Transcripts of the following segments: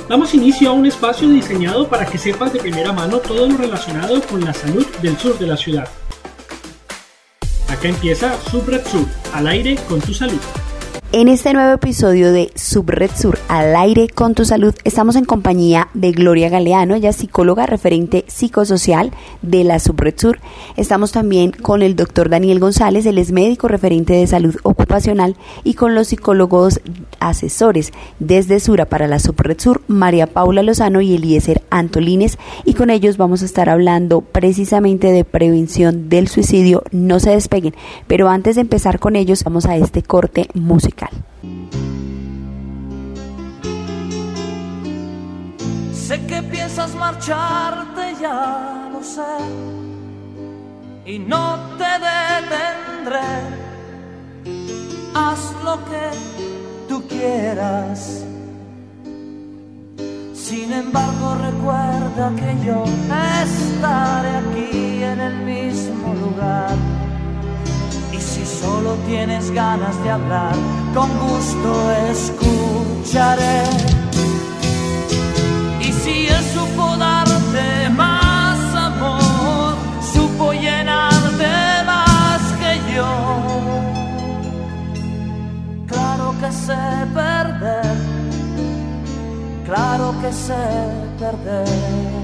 Damos inicio a un espacio diseñado para que sepas de primera mano todo lo relacionado con la salud del sur de la ciudad. Acá empieza Subred Sur, al aire con tu salud. En este nuevo episodio de Subred Sur, al aire con tu salud, estamos en compañía de Gloria Galeano, ella es psicóloga referente psicosocial de la Subred Sur. Estamos también con el doctor Daniel González, él es médico referente de salud ocupacional, y con los psicólogos asesores desde Sura para la Subred Sur, María Paula Lozano y Eliezer Antolines, y con ellos vamos a estar hablando precisamente de prevención del suicidio. No se despeguen, pero antes de empezar con ellos, vamos a este corte musical. Sé que piensas marcharte, ya lo sé, y no te detendré. Haz lo que tú quieras. Sin embargo, recuerda que yo estaré aquí en el mismo lugar. Y si solo tienes ganas de hablar, con gusto escucharé. Y si él supo darte más amor, supo llenarte más que yo. Claro que sé perder, claro que sé perder.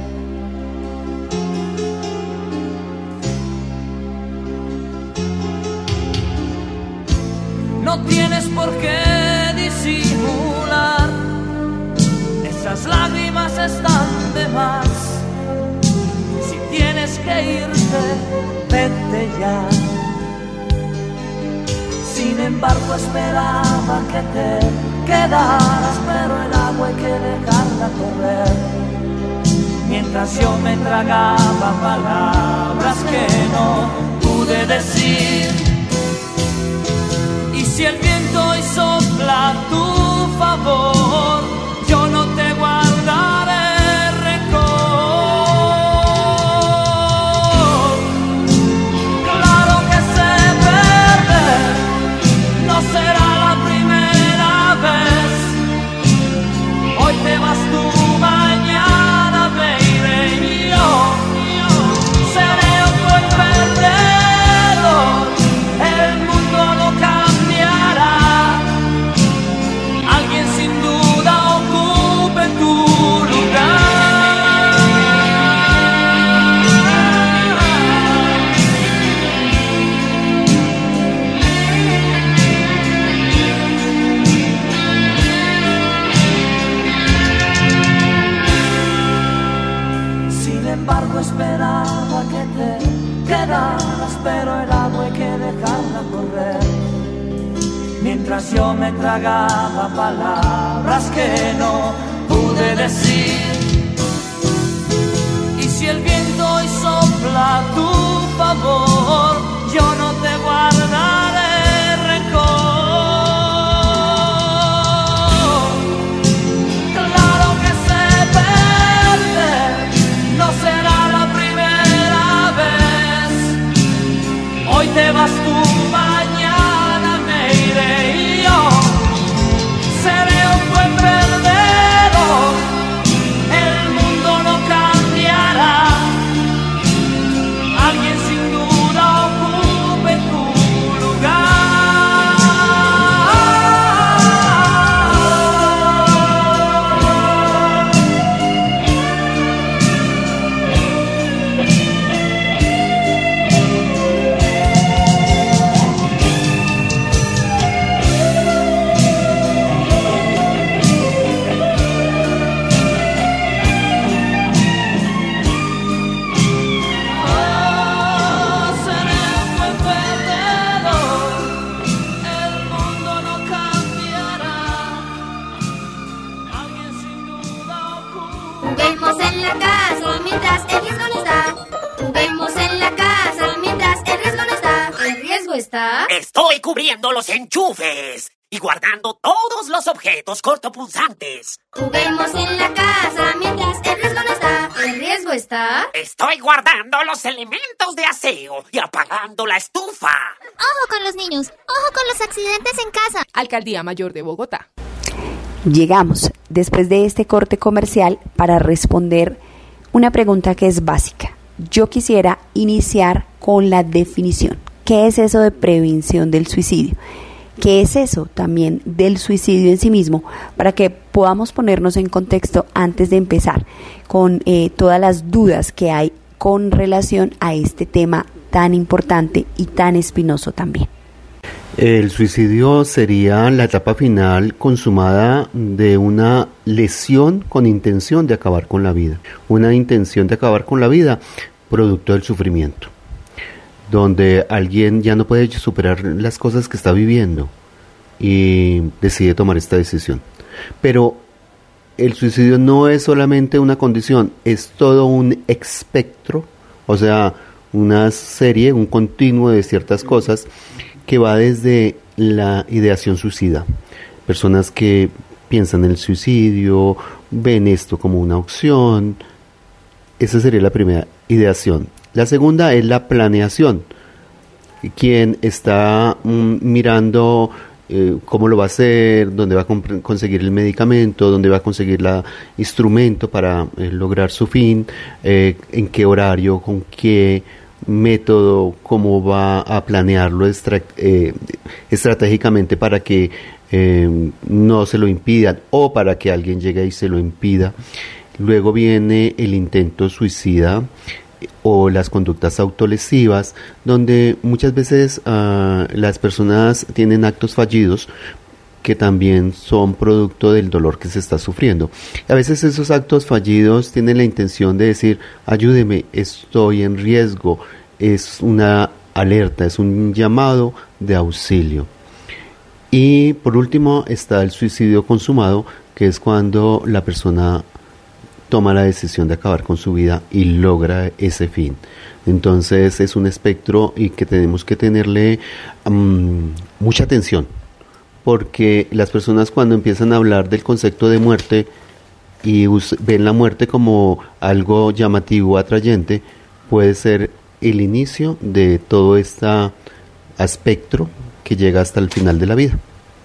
No tienes por qué disimular, esas lágrimas están de más. Si tienes que irte, vete ya. Sin embargo, esperaba que te quedaras, pero el agua hay que dejarla correr. Mientras yo me tragaba palabras que no pude decir. Y si el viento hoy sopla a tu favor, yo no te guardaré rencor. Claro que sé perder, no será la primera vez. Hoy te vas tú, mañana me iré yo. Seré otro perdedor, el mundo no cambia. Alguien sin duda ocupe tu lugar. Sin embargo, esperaba que te quedaras, pero el agua hay que dejarla correr. Mientras yo me tragaba palabras que no pude decir. Y si el viento hoy sopla a tu favor, yo no te guardaré rencor. Claro que sé perder, no será la primera vez. Hoy te vas tú, mañana me iré yo. Seré un buen perdedor, el mundo no cambiará. Alguien sin duda ocupe tu lugar. Juguemos en la casa mientras el riesgo no está. Juguemos en la casa mientras el riesgo no está. ¿El riesgo está? Estoy cubriendo los enchufes y guardando todos los objetos cortopunzantes. Juguemos en la casa mientras el riesgo no está. ¿El riesgo está? Estoy guardando los elementos de aseo y apagando la estufa. Ojo con los niños, ojo con los accidentes en casa. Alcaldía Mayor de Bogotá. Llegamos después de este corte comercial para responder una pregunta que es básica. Yo quisiera iniciar con la definición. ¿Qué es eso de prevención del suicidio? ¿Qué es eso también del suicidio en sí mismo? Para que podamos ponernos en contexto antes de empezar con todas las dudas que hay con relación a este tema tan importante y tan espinoso también. El suicidio sería la etapa final consumada de una lesión con intención de acabar con la vida. Una intención de acabar con la vida producto del sufrimiento, donde alguien ya no puede superar las cosas que está viviendo y decide tomar esta decisión. Pero el suicidio no es solamente una condición, es todo un espectro, o sea, una serie, un continuo de ciertas cosas que va desde la ideación suicida. Personas que piensan en el suicidio, ven esto como una opción. Esa sería la primera ideación. La segunda es la planeación. Quien está mirando cómo lo va a hacer, dónde va a conseguir el medicamento, dónde va a conseguir el instrumento para lograr su fin, en qué horario, con qué método, cómo va a planearlo estratégicamente para que no se lo impidan o para que alguien llegue y se lo impida. Luego viene el intento suicida o las conductas autolesivas, donde muchas veces las personas tienen actos fallidos que también son producto del dolor que se está sufriendo. A veces esos actos fallidos tienen la intención de decir, ayúdeme, estoy en riesgo, es una alerta, es un llamado de auxilio. Y por último está el suicidio consumado, que es cuando la persona toma la decisión de acabar con su vida y logra ese fin. Entonces es un espectro y que tenemos que tenerle mucha atención, porque las personas cuando empiezan a hablar del concepto de muerte y ven la muerte como algo llamativo, atrayente, puede ser el inicio de todo este espectro que llega hasta el final de la vida.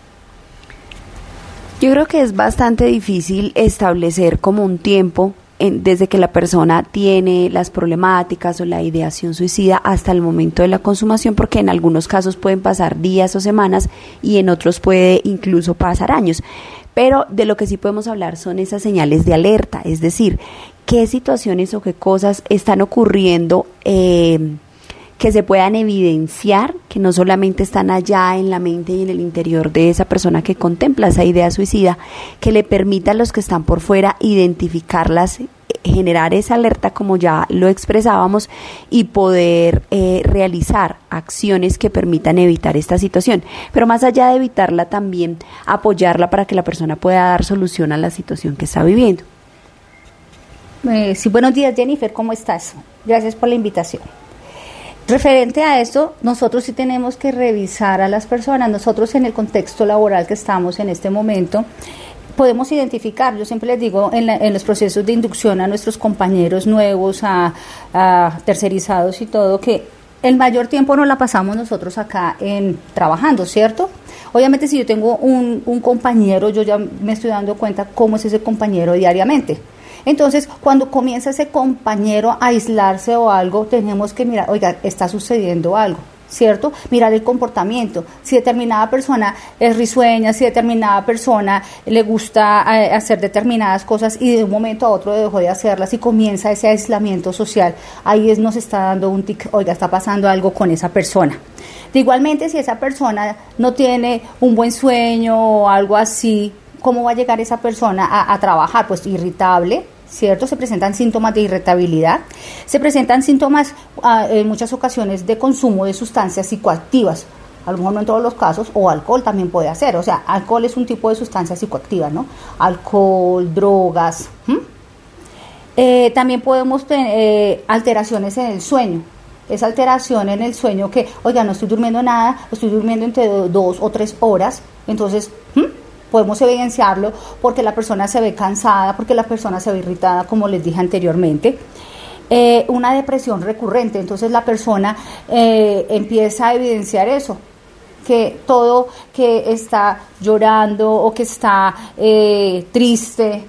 Yo creo que es bastante difícil establecer como un tiempo desde que la persona tiene las problemáticas o la ideación suicida hasta el momento de la consumación, porque en algunos casos pueden pasar días o semanas y en otros puede incluso pasar años. Pero de lo que sí podemos hablar son esas señales de alerta, es decir, qué situaciones o qué cosas están ocurriendo que se puedan evidenciar, que no solamente están allá en la mente y en el interior de esa persona que contempla esa idea suicida, que le permita a los que están por fuera identificarlas, generar esa alerta como ya lo expresábamos y poder realizar acciones que permitan evitar esta situación. Pero más allá de evitarla, también apoyarla para que la persona pueda dar solución a la situación que está viviendo. Sí, buenos días, Jennifer, ¿cómo estás? Gracias por la invitación. Referente a esto, nosotros sí tenemos que revisar a las personas. Nosotros en el contexto laboral que estamos en este momento, podemos identificar, yo siempre les digo en los procesos de inducción a nuestros compañeros nuevos, a tercerizados y todo, que el mayor tiempo nos la pasamos nosotros acá trabajando, ¿cierto? Obviamente si yo tengo un compañero, yo ya me estoy dando cuenta cómo es ese compañero diariamente. Entonces, cuando comienza ese compañero a aislarse o algo, tenemos que mirar, oiga, está sucediendo algo, ¿cierto? Mirar el comportamiento. Si determinada persona es risueña, si determinada persona le gusta hacer determinadas cosas y de un momento a otro dejó de hacerlas y comienza ese aislamiento social, ahí nos está dando un tic, oiga, está pasando algo con esa persona. De igualmente, si esa persona no tiene un buen sueño o algo así, ¿cómo va a llegar esa persona a trabajar? Pues irritable, ¿cierto? Se presentan síntomas de irritabilidad, se presentan síntomas en muchas ocasiones de consumo de sustancias psicoactivas, a lo mejor no en todos los casos, o alcohol también puede hacer, o sea, alcohol es un tipo de sustancia psicoactiva, ¿no? Alcohol, drogas. También podemos tener alteraciones en el sueño. Esa alteración en el sueño que, oiga, no estoy durmiendo nada, estoy durmiendo entre 2 o 3 horas, entonces podemos evidenciarlo porque la persona se ve cansada, porque la persona se ve irritada, como les dije anteriormente. Una depresión recurrente, entonces la persona empieza a evidenciar eso, que todo que está llorando o que está triste,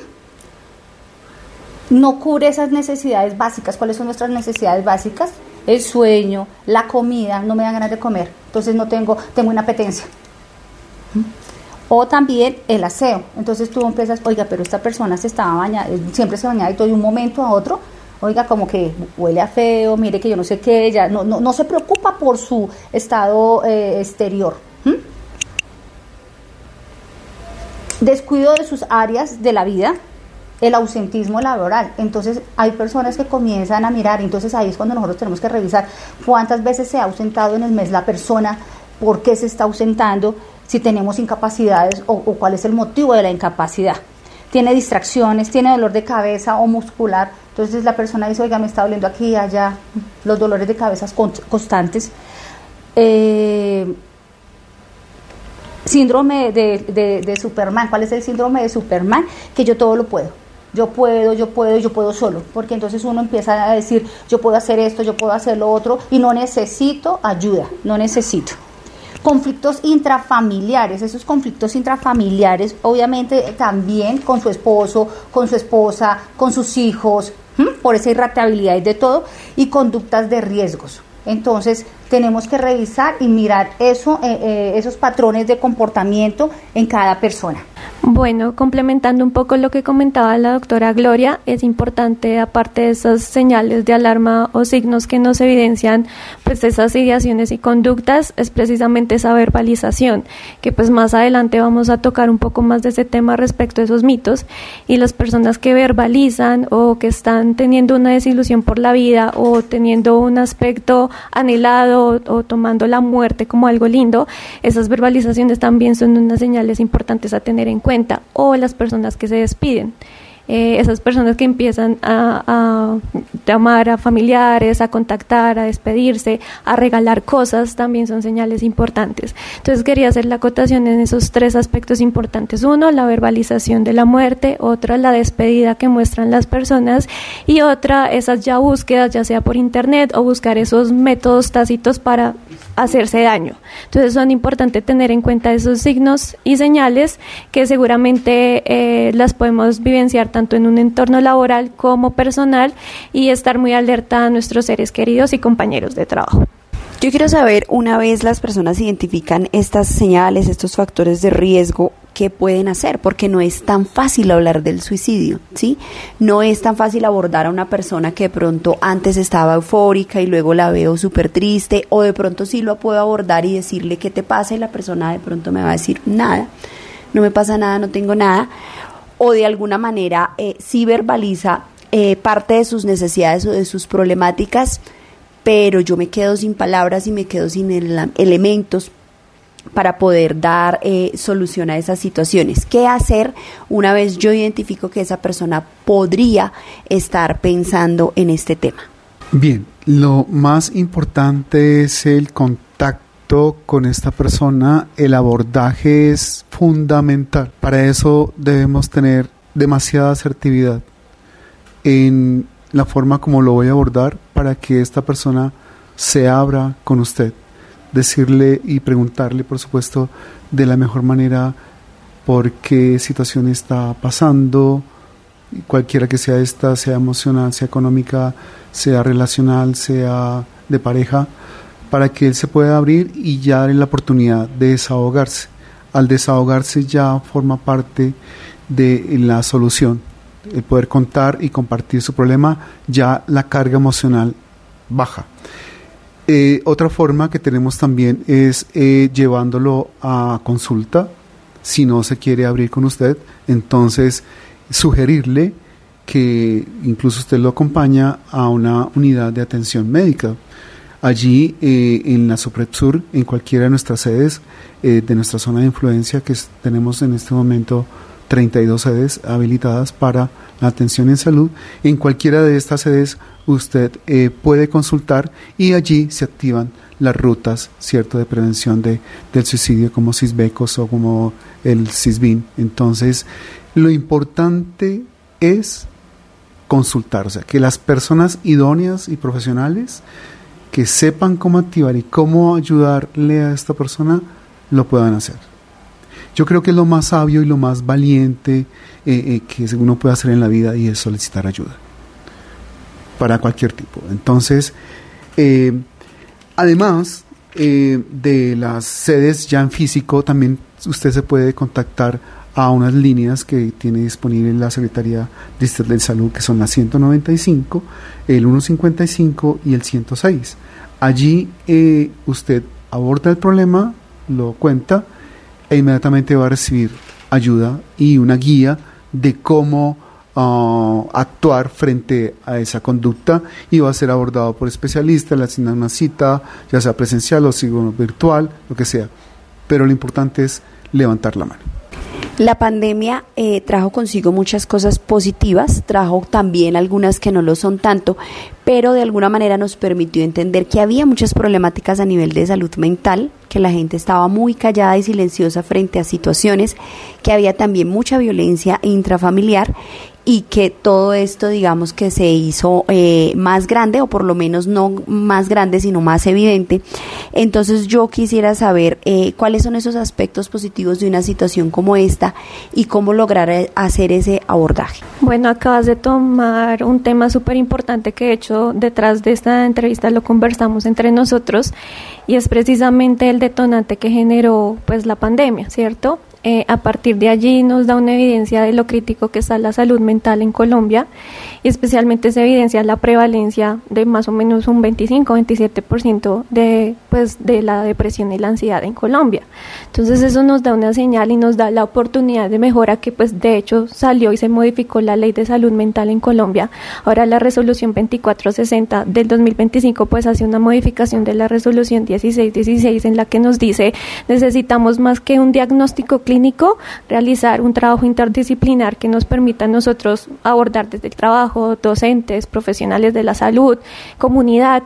no cubre esas necesidades básicas. ¿Cuáles son nuestras necesidades básicas? El sueño, la comida, no me dan ganas de comer, entonces no tengo inapetencia. O también el aseo. Entonces tú empiezas, oiga, pero esta persona se estaba bañando, siempre se bañaba y todo de un momento a otro, oiga, como que huele a feo, mire que yo no sé qué, ella no se preocupa por su estado exterior. Descuido de sus áreas de la vida, el ausentismo laboral. Entonces hay personas que comienzan a mirar, entonces ahí es cuando nosotros tenemos que revisar cuántas veces se ha ausentado en el mes la persona, por qué se está ausentando, si tenemos incapacidades o cuál es el motivo de la incapacidad. Tiene distracciones, tiene dolor de cabeza o muscular, entonces la persona dice, oiga, me está doliendo aquí y allá, los dolores de cabeza constantes. Síndrome de Superman. ¿Cuál es el síndrome de Superman? Que yo todo lo puedo. Yo puedo solo, porque entonces uno empieza a decir, yo puedo hacer esto, yo puedo hacer lo otro, y no necesito ayuda, no necesito. Conflictos intrafamiliares. Esos conflictos intrafamiliares, obviamente también con su esposo, con su esposa, con sus hijos, por esa irritabilidad y de todo, y conductas de riesgos. Entonces tenemos que revisar y mirar esos patrones de comportamiento en cada persona. Bueno, complementando un poco lo que comentaba la doctora Gloria, es importante, aparte de esas señales de alarma o signos que nos evidencian pues esas ideaciones y conductas, es precisamente esa verbalización, que pues más adelante vamos a tocar un poco más de ese tema respecto a esos mitos. Y las personas que verbalizan o que están teniendo una desilusión por la vida o teniendo un aspecto anhelado o tomando la muerte como algo lindo, esas verbalizaciones también son unas señales importantes a tener en cuenta. O las personas que se despiden, esas personas que empiezan a llamar a familiares, a contactar, a despedirse, a regalar cosas, también son señales importantes. Entonces quería hacer la acotación en esos tres aspectos importantes: uno, la verbalización de la muerte; otra, la despedida que muestran las personas; y otra, esas ya búsquedas, ya sea por internet o buscar esos métodos tácitos para hacerse daño. Entonces son importantes tener en cuenta esos signos y señales que seguramente las podemos vivenciar tanto en un entorno laboral como personal, y estar muy alerta a nuestros seres queridos y compañeros de trabajo. Yo quiero saber, una vez las personas identifican estas señales, estos factores de riesgo, ¿qué pueden hacer? Porque no es tan fácil hablar del suicidio, ¿sí? No es tan fácil abordar a una persona que de pronto antes estaba eufórica y luego la veo súper triste, o de pronto sí lo puedo abordar y decirle ¿qué te pasa? Y la persona de pronto me va a decir nada, no me pasa nada, no tengo nada, o de alguna manera sí verbaliza parte de sus necesidades o de sus problemáticas, pero yo me quedo sin palabras y me quedo sin elementos para poder dar solución a esas situaciones. ¿Qué hacer una vez yo identifico que esa persona podría estar pensando en este tema? Bien, lo más importante es el contacto con esta persona. El abordaje es fundamental. Para eso debemos tener demasiada asertividad en la forma como lo voy a abordar, para que esta persona se abra con usted. Decirle y preguntarle, por supuesto, de la mejor manera por qué situación está pasando, cualquiera que sea esta, sea emocional, sea económica, sea relacional, sea de pareja, para que él se pueda abrir y ya darle la oportunidad de desahogarse. Al desahogarse ya forma parte de la solución. El poder contar y compartir su problema, ya la carga emocional baja. Otra forma que tenemos también es llevándolo a consulta. Si no se quiere abrir con usted, entonces sugerirle que incluso usted lo acompaña a una unidad de atención médica. Allí en la SUBREDSUR, en cualquiera de nuestras sedes de nuestra zona de influencia, que tenemos en este momento 32 sedes habilitadas para la atención en salud. En cualquiera de estas sedes usted puede consultar, y allí se activan las rutas, ¿cierto?, de prevención del suicidio, como CISBECOS o como el CISBIN. Entonces, lo importante es consultar, o sea, que las personas idóneas y profesionales que sepan cómo activar y cómo ayudarle a esta persona, lo puedan hacer. Yo creo que es lo más sabio y lo más valiente que uno puede hacer en la vida, y es solicitar ayuda para cualquier tipo. Entonces, además de las sedes ya en físico, también usted se puede contactar a unas líneas que tiene disponible la Secretaría Distrital de Salud, que son la 195, el 155 y el 106. Allí usted aborda el problema, lo cuenta, e inmediatamente va a recibir ayuda y una guía de cómo actuar frente a esa conducta, y va a ser abordado por especialistas, le asignan una cita, ya sea presencial o virtual, lo que sea. Pero lo importante es levantar la mano. La pandemia trajo consigo muchas cosas positivas, trajo también algunas que no lo son tanto, pero de alguna manera nos permitió entender que había muchas problemáticas a nivel de salud mental, que la gente estaba muy callada y silenciosa frente a situaciones, que había también mucha violencia intrafamiliar, y que todo esto, digamos, que se hizo más grande, o por lo menos no más grande, sino más evidente. Entonces yo quisiera saber cuáles son esos aspectos positivos de una situación como esta y cómo lograr hacer ese abordaje. Bueno, acabas de tomar un tema súper importante que de hecho detrás de esta entrevista lo conversamos entre nosotros, y es precisamente el detonante que generó pues la pandemia, ¿cierto? A partir de allí nos da una evidencia de lo crítico que está la salud mental en Colombia, y especialmente se evidencia la prevalencia de más o menos un 25-27% de la depresión y la ansiedad en Colombia. Entonces eso nos da una señal y nos da la oportunidad de mejora, que pues de hecho salió y se modificó la ley de salud mental en Colombia. Ahora la resolución 2460 del 2025 pues hace una modificación de la resolución 1616, en la que nos dice: necesitamos más que un diagnóstico clínico, realizar un trabajo interdisciplinar que nos permita a nosotros abordar desde el trabajo, docentes, profesionales de la salud, comunidad,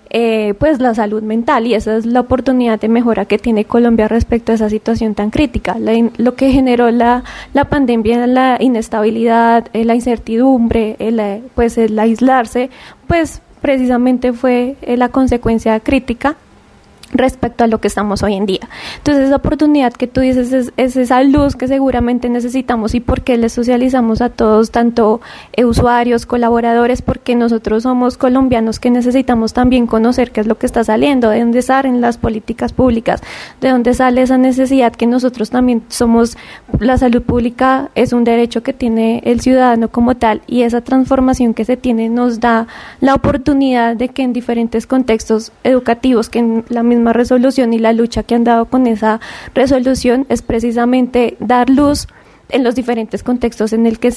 pues la salud mental, y esa es la oportunidad de mejora que tiene Colombia respecto a esa situación tan crítica. Lo que generó la pandemia, la inestabilidad, la incertidumbre, el aislarse, pues precisamente fue la consecuencia crítica respecto a lo que estamos hoy en día. Entonces esa oportunidad que tú dices es esa luz que seguramente necesitamos, y porque le socializamos a todos, tanto usuarios, colaboradores, porque nosotros somos colombianos que necesitamos también conocer qué es lo que está saliendo, de dónde salen las políticas públicas, de dónde sale esa necesidad que nosotros también somos. La salud pública es un derecho que tiene el ciudadano como tal, y esa transformación que se tiene nos da la oportunidad de que en diferentes contextos educativos, que en la misma resolución y la lucha que han dado con esa resolución es precisamente dar luz en los diferentes contextos en el que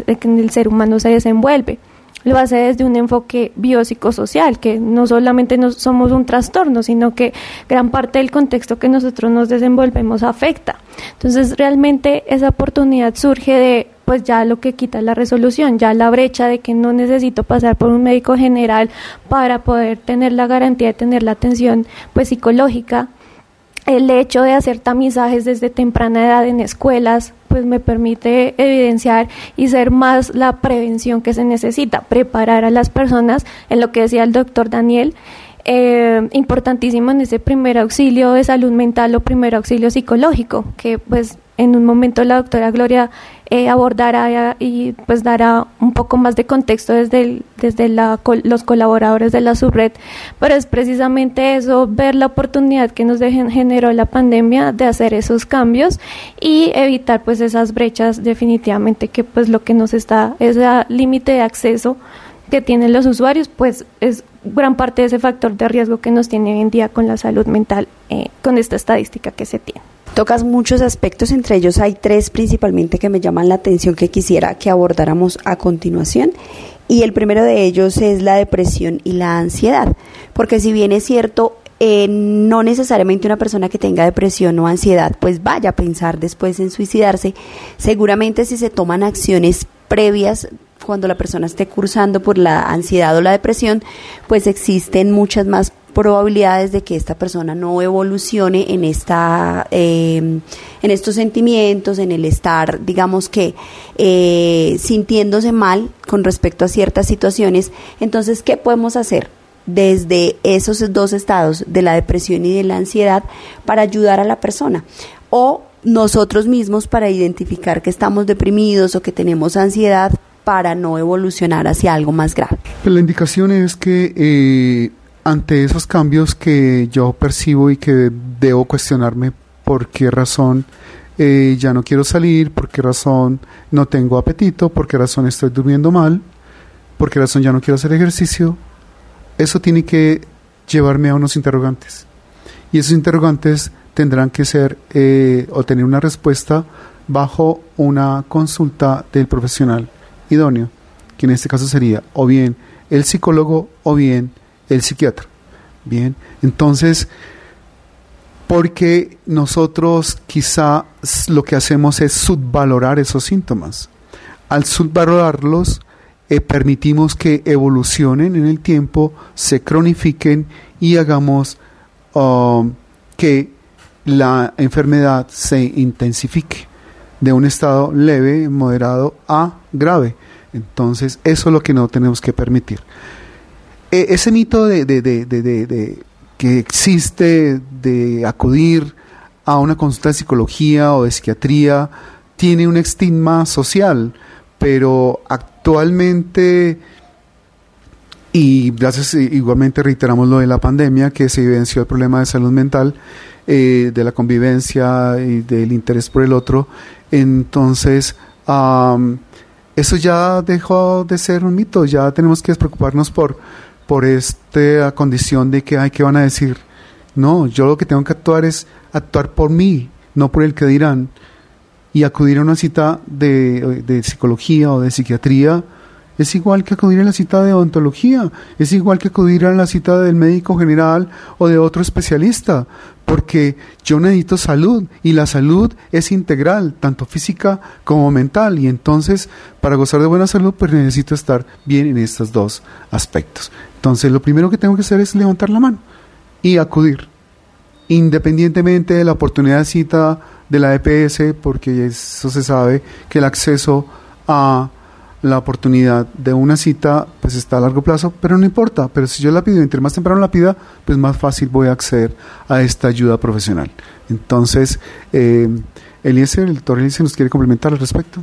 el ser humano se desenvuelve. Lo hace desde un enfoque biopsicosocial, que no solamente somos un trastorno, sino que gran parte del contexto que nosotros nos desenvolvemos afecta. Entonces realmente esa oportunidad surge de pues ya lo que quita la resolución, ya la brecha de que no necesito pasar por un médico general para poder tener la garantía de tener la atención pues psicológica. El hecho de hacer tamizajes desde temprana edad en escuelas pues me permite evidenciar y ser más la prevención que se necesita, preparar a las personas en lo que decía el doctor Daniel. Importantísimo en ese primer auxilio de salud mental o primer auxilio psicológico, que pues en un momento la doctora Gloria abordará y pues dará un poco más de contexto desde los colaboradores de la subred, pero es precisamente eso, ver la oportunidad que nos generó la pandemia de hacer esos cambios y evitar pues esas brechas definitivamente, que pues lo que nos está, ese límite de acceso que tienen los usuarios, pues es gran parte de ese factor de riesgo que nos tiene hoy en día con la salud mental, con esta estadística que se tiene. Tocas muchos aspectos, entre ellos hay 3 principalmente que me llaman la atención, que quisiera que abordáramos a continuación, y el primero de ellos es la depresión y la ansiedad, porque si bien es cierto, no necesariamente una persona que tenga depresión o ansiedad pues vaya a pensar después en suicidarse, seguramente si se toman acciones previas cuando la persona esté cursando por la ansiedad o la depresión, pues existen muchas más probabilidades de que esta persona no evolucione en estos sentimientos, en el estar, digamos que sintiéndose mal con respecto a ciertas situaciones. Entonces, ¿qué podemos hacer desde esos dos estados, de la depresión y de la ansiedad, para ayudar a la persona. O nosotros mismos para identificar que estamos deprimidos o que tenemos ansiedad para no evolucionar hacia algo más grave. Pues la indicación es que ante esos cambios que yo percibo y que debo cuestionarme por qué razón ya no quiero salir, por qué razón no tengo apetito, por qué razón estoy durmiendo mal, por qué razón ya no quiero hacer ejercicio, eso tiene que llevarme a unos interrogantes. Y esos interrogantes tendrán que ser o tener una respuesta bajo una consulta del profesional idóneo, que en este caso sería o bien el psicólogo o bien el psiquiatra. Bien, entonces, porque nosotros quizá lo que hacemos es subvalorar esos síntomas. Al subvalorarlos, permitimos que evolucionen en el tiempo, se cronifiquen y hagamos que la enfermedad se intensifique de un estado leve, moderado a grave. Entonces, eso es lo que no tenemos que permitir. Ese mito de que existe de acudir a una consulta de psicología o de psiquiatría tiene un estigma social, pero actualmente, y gracias igualmente reiteramos lo de la pandemia, que se evidenció el problema de salud mental, de la convivencia y del interés por el otro, entonces eso ya dejó de ser un mito. Ya tenemos que despreocuparnos por esta condición de que ¿qué van a decir? No, yo lo que tengo que actuar es actuar por mí, no por el que dirán, y acudir a una cita de psicología o de psiquiatría es igual que acudir a la cita de odontología, es igual que acudir a la cita del médico general o de otro especialista, porque yo necesito salud, y la salud es integral, tanto física como mental, y entonces para gozar de buena salud pues necesito estar bien en estos dos aspectos. Entonces lo primero que tengo que hacer es levantar la mano y acudir, independientemente de la oportunidad de cita de la EPS, porque eso se sabe que el acceso a la oportunidad de una cita pues está a largo plazo, pero no importa, pero si yo la pido, entre más temprano la pida, pues más fácil voy a acceder a esta ayuda profesional. Entonces, Eliezer, el doctor Eliezer, ¿nos quiere complementar al respecto?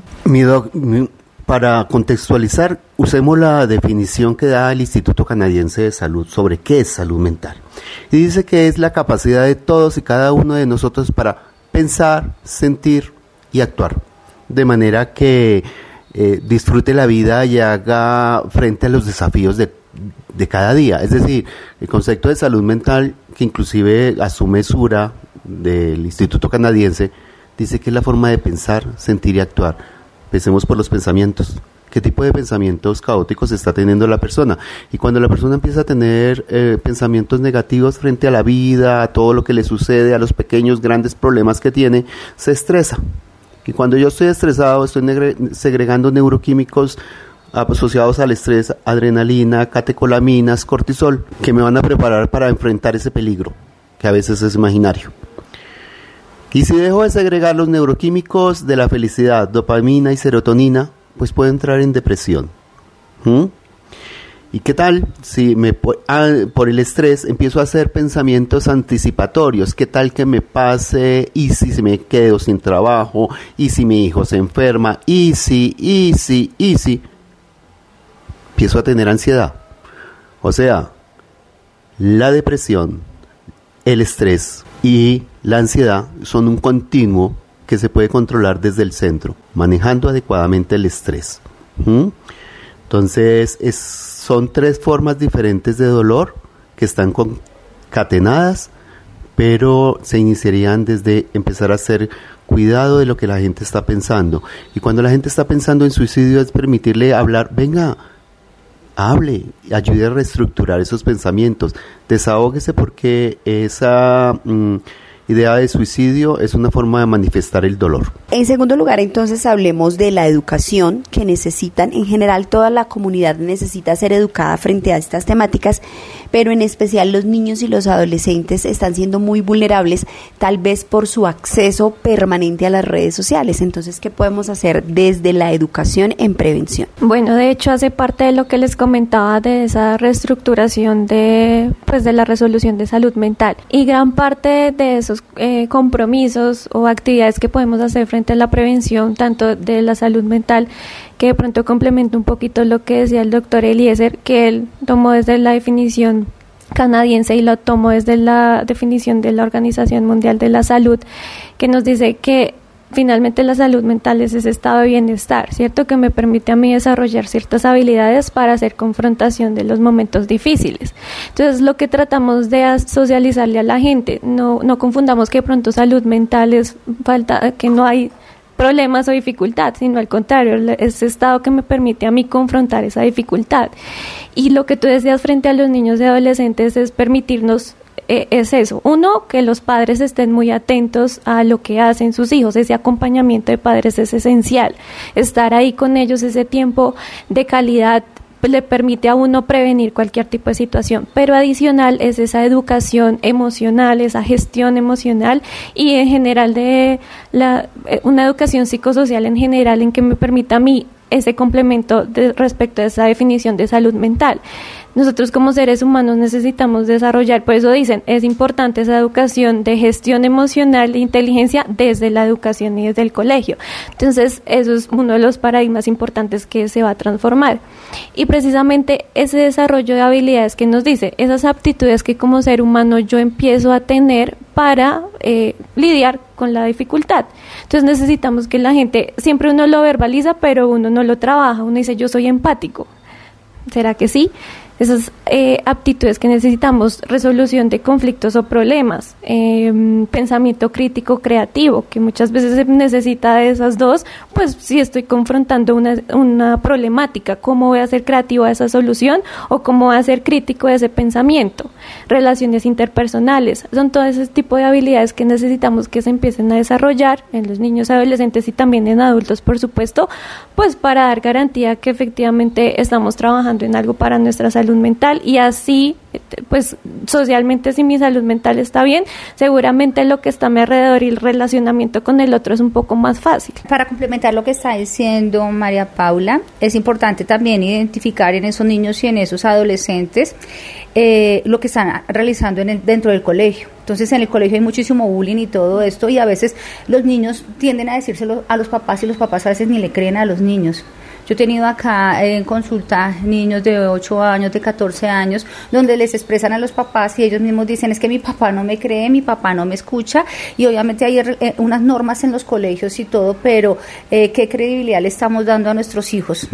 Para contextualizar, usemos la definición que da el Instituto Canadiense de Salud sobre qué es salud mental. Y dice que es la capacidad de todos y cada uno de nosotros para pensar, sentir y actuar, de manera que disfrute la vida y haga frente a los desafíos de cada día. Es decir, el concepto de salud mental, que inclusive asume Sura del Instituto Canadiense, dice que es la forma de pensar, sentir y actuar. Pensemos por los pensamientos. ¿Qué tipo de pensamientos caóticos está teniendo la persona? Y cuando la persona empieza a tener pensamientos negativos frente a la vida, a todo lo que le sucede, a los pequeños, grandes problemas que tiene, se estresa. Y cuando yo estoy estresado, estoy segregando neuroquímicos asociados al estrés, adrenalina, catecolaminas, cortisol, que me van a preparar para enfrentar ese peligro, que a veces es imaginario. Y si dejo de segregar los neuroquímicos de la felicidad, dopamina y serotonina, pues puedo entrar en depresión. ¿Y qué tal si por el estrés empiezo a hacer pensamientos anticipatorios? ¿Qué tal que me pase? ¿Y si me quedo sin trabajo? ¿Y si mi hijo se enferma? ¿Y si? Empiezo a tener ansiedad. O sea, la depresión, el estrés y la ansiedad son un continuo que se puede controlar desde el centro, manejando adecuadamente el estrés. Entonces, son tres formas diferentes de dolor que están concatenadas, pero se iniciarían desde empezar a hacer cuidado de lo que la gente está pensando. Y cuando la gente está pensando en suicidio, es permitirle hablar, venga, hable, ayude a reestructurar esos pensamientos, desahóguese, porque idea de suicidio es una forma de manifestar el dolor. En segundo lugar, entonces, hablemos de la educación que necesitan. En general, toda la comunidad necesita ser educada frente a estas temáticas, pero en especial los niños y los adolescentes están siendo muy vulnerables, tal vez por su acceso permanente a las redes sociales. Entonces, ¿qué podemos hacer desde la educación en prevención? Bueno, de hecho, hace parte de lo que les comentaba de esa reestructuración de la resolución de salud mental, y gran parte de esos compromisos o actividades que podemos hacer frente a la prevención tanto de la salud mental, que de pronto complementa un poquito lo que decía el doctor Eliezer, que él tomó desde la definición canadiense y lo tomó desde la definición de la Organización Mundial de la Salud, que nos dice que finalmente la salud mental es ese estado de bienestar, ¿cierto? Que me permite a mí desarrollar ciertas habilidades para hacer confrontación de los momentos difíciles. Entonces, lo que tratamos de socializarle a la gente, no confundamos que de pronto salud mental es falta, que no hay problemas o dificultad, sino al contrario, ese estado que me permite a mí confrontar esa dificultad. Y lo que tú decías frente a los niños y adolescentes es permitirnos es eso. Uno, que los padres estén muy atentos a lo que hacen sus hijos. Ese acompañamiento de padres es esencial. Estar ahí con ellos, ese tiempo de calidad, le permite a uno prevenir cualquier tipo de situación, pero adicional es esa educación emocional, esa gestión emocional y en general una educación psicosocial en general en que me permita a mí ese complemento respecto a esa definición de salud mental. Nosotros como seres humanos necesitamos desarrollar, por eso dicen, es importante esa educación de gestión emocional e inteligencia desde la educación y desde el colegio. Entonces, eso es uno de los paradigmas importantes que se va a transformar. Y precisamente ese desarrollo de habilidades que nos dice, esas aptitudes que como ser humano yo empiezo a tener para lidiar con la dificultad. Entonces necesitamos que la gente, siempre uno lo verbaliza, pero uno no lo trabaja, uno dice yo soy empático. ¿Será que sí? Esas aptitudes que necesitamos, resolución de conflictos o problemas, pensamiento crítico creativo, que muchas veces se necesita de esas dos, pues si estoy confrontando una problemática, ¿cómo voy a ser creativo a esa solución o cómo voy a ser crítico de ese pensamiento? Relaciones interpersonales, son todo ese tipo de habilidades que necesitamos que se empiecen a desarrollar en los niños, adolescentes y también en adultos, por supuesto, pues para dar garantía que efectivamente estamos trabajando en algo para nuestra salud mental y así, pues socialmente si mi salud mental está bien, seguramente lo que está a mi alrededor y el relacionamiento con el otro es un poco más fácil. Para complementar lo que está diciendo María Paula, es importante también identificar en esos niños y en esos adolescentes lo que están realizando dentro del colegio. Entonces en el colegio hay muchísimo bullying y todo esto y a veces los niños tienden a decírselo a los papás y los papás a veces ni le creen a los niños. Yo he tenido acá en consulta niños de 8 años, de 14 años, donde les expresan a los papás y ellos mismos dicen, es que mi papá no me cree, mi papá no me escucha, y obviamente hay unas normas en los colegios y todo, pero ¿qué credibilidad le estamos dando a nuestros hijos?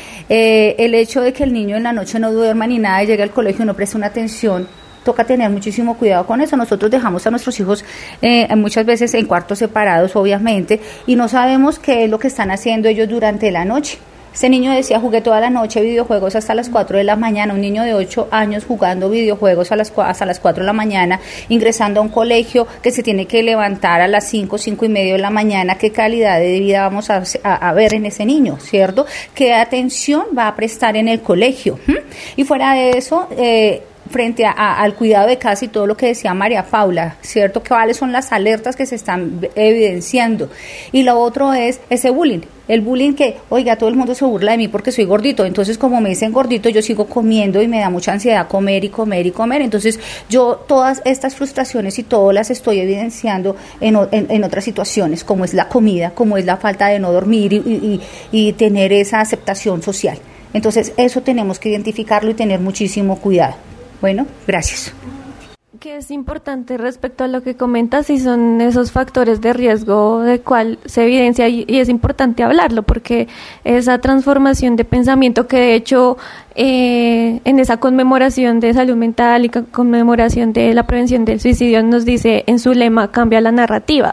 El hecho de que el niño en la noche no duerma ni nada y llegue al colegio y no preste una atención, toca tener muchísimo cuidado con eso. Nosotros dejamos a nuestros hijos muchas veces en cuartos separados, obviamente, y no sabemos qué es lo que están haciendo ellos durante la noche. Este niño decía, jugué toda la noche videojuegos hasta las 4 de la mañana, un niño de 8 años jugando videojuegos hasta las 4 de la mañana, ingresando a un colegio que se tiene que levantar a las 5:30 de la mañana. ¿Qué calidad de vida vamos a ver en ese niño, cierto? ¿Qué atención va a prestar en el colegio? Y fuera de eso, frente al cuidado de casa y todo lo que decía María Paula, ¿cierto? ¿Cuáles son las alertas que se están evidenciando? Y lo otro es ese bullying. El bullying que, oiga, todo el mundo se burla de mí porque soy gordito, entonces como me dicen gordito, yo sigo comiendo y me da mucha ansiedad comer y comer y comer. Entonces yo todas estas frustraciones y todo las estoy evidenciando en otras situaciones, como es la comida, como es la falta de no dormir y tener esa aceptación social. Entonces eso tenemos que identificarlo y tener muchísimo cuidado. Bueno, gracias. Que es importante respecto a lo que comentas y son esos factores de riesgo de cual se evidencia y es importante hablarlo porque esa transformación de pensamiento que de hecho en esa conmemoración de salud mental y conmemoración de la prevención del suicidio, nos dice en su lema, cambia la narrativa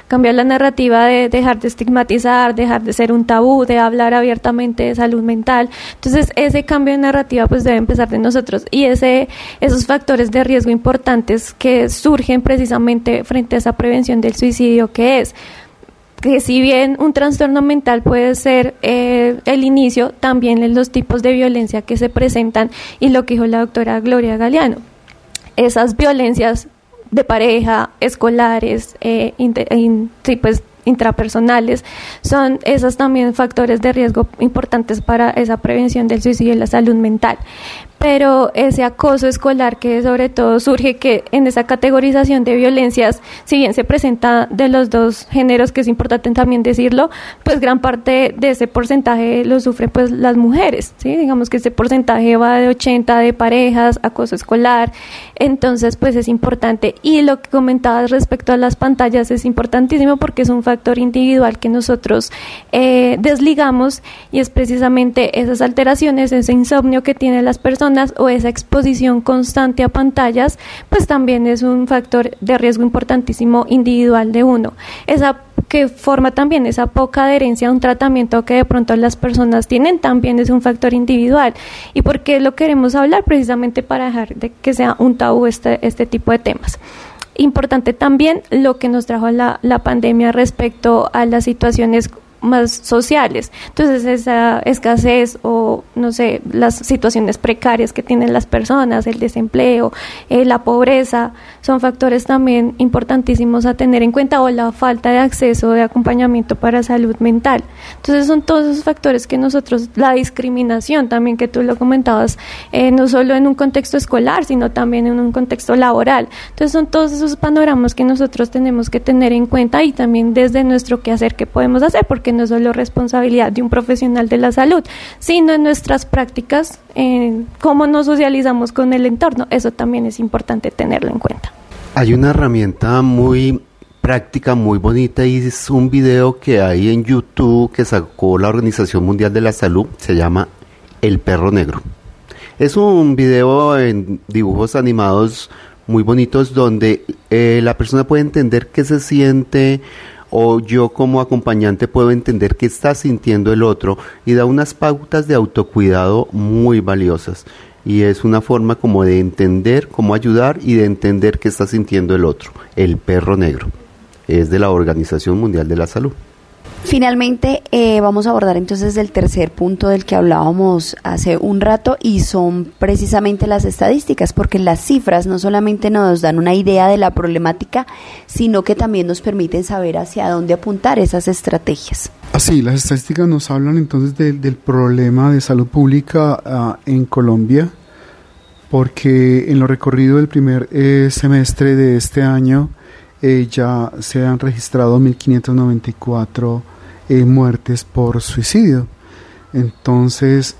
de dejar de estigmatizar, dejar de ser un tabú, de hablar abiertamente de salud mental. Entonces, ese cambio de narrativa pues debe empezar de nosotros, y esos factores de riesgo importantes que surgen precisamente frente a esa prevención del suicidio, que es que si bien un trastorno mental puede ser el inicio, también en los tipos de violencia que se presentan, y lo que dijo la doctora Gloria Galeano, esas violencias de pareja, escolares, intrapersonales, son esos también factores de riesgo importantes para esa prevención del suicidio y la salud mental. Pero ese acoso escolar que sobre todo surge, que en esa categorización de violencias, si bien se presenta de los dos géneros, que es importante también decirlo, pues gran parte de ese porcentaje lo sufren pues las mujeres, ¿sí? Digamos que ese porcentaje va de 80 de parejas, acoso escolar, entonces pues es importante. Y lo que comentabas respecto a las pantallas es importantísimo, porque es un factor individual que nosotros desligamos, y es precisamente esas alteraciones, ese insomnio que tienen las personas, o esa exposición constante a pantallas, pues también es un factor de riesgo importantísimo individual de uno. Esa que forma también esa poca adherencia a un tratamiento que de pronto las personas tienen, también es un factor individual. ¿Y por qué lo queremos hablar? Precisamente para dejar de que sea un tabú este tipo de temas. Importante también lo que nos trajo la pandemia respecto a las situaciones más sociales. Entonces, esa escasez o, no sé, las situaciones precarias que tienen las personas, el desempleo, la pobreza, son factores también importantísimos a tener en cuenta, o la falta de acceso de acompañamiento para salud mental. Entonces, son todos esos factores que nosotros, la discriminación también que tú lo comentabas, no solo en un contexto escolar, sino también en un contexto laboral. Entonces, son todos esos panoramas que nosotros tenemos que tener en cuenta, y también desde nuestro quehacer que podemos hacer, porque no es solo responsabilidad de un profesional de la salud, sino en nuestras prácticas, en cómo nos socializamos con el entorno. Eso también es importante tenerlo en cuenta. Hay una herramienta muy práctica, muy bonita, y es un video que hay en YouTube que sacó la Organización Mundial de la Salud, se llama El Perro Negro. Es un video en dibujos animados muy bonitos, donde la persona puede entender qué se siente, o yo como acompañante puedo entender qué está sintiendo el otro, y da unas pautas de autocuidado muy valiosas, y es una forma como de entender cómo ayudar y de entender qué está sintiendo el otro. El Perro Negro es de la Organización Mundial de la Salud. Finalmente, vamos a abordar entonces el tercer punto del que hablábamos hace un rato, y son precisamente las estadísticas, porque las cifras no solamente nos dan una idea de la problemática, sino que también nos permiten saber hacia dónde apuntar esas estrategias. Así, las estadísticas nos hablan entonces del problema de salud pública en Colombia, porque en lo recorrido del primer semestre de este año ya se han registrado 1.594 muertes por suicidio. Entonces,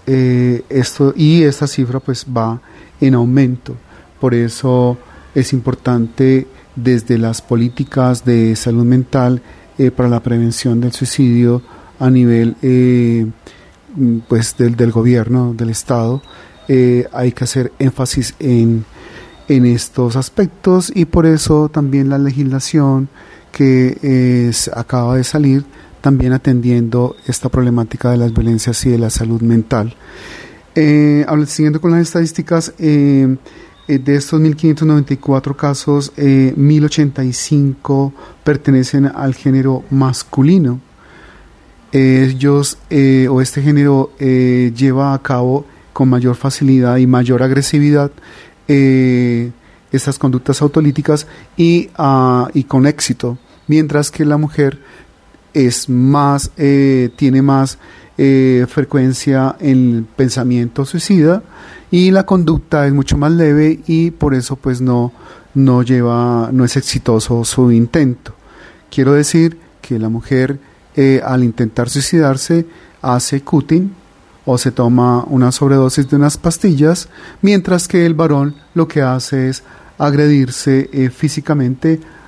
esta cifra pues va en aumento. Por eso es importante, desde las políticas de salud mental para la prevención del suicidio a nivel pues del gobierno, del Estado, hay que hacer énfasis en estos aspectos, y por eso también la legislación que acaba de salir, también atendiendo esta problemática de las violencias y de la salud mental. Siguiendo con las estadísticas, de estos 1.594 casos, 1.085 pertenecen al género masculino. Este género lleva a cabo con mayor facilidad y mayor agresividad estas conductas autolíticas y con éxito, mientras que la mujer tiene más frecuencia en el pensamiento suicida, y la conducta es mucho más leve, y por eso pues no es exitoso su intento. Quiero decir que la mujer al intentar suicidarse hace cutting o se toma una sobredosis de unas pastillas, mientras que el varón lo que hace es agredirse físicamente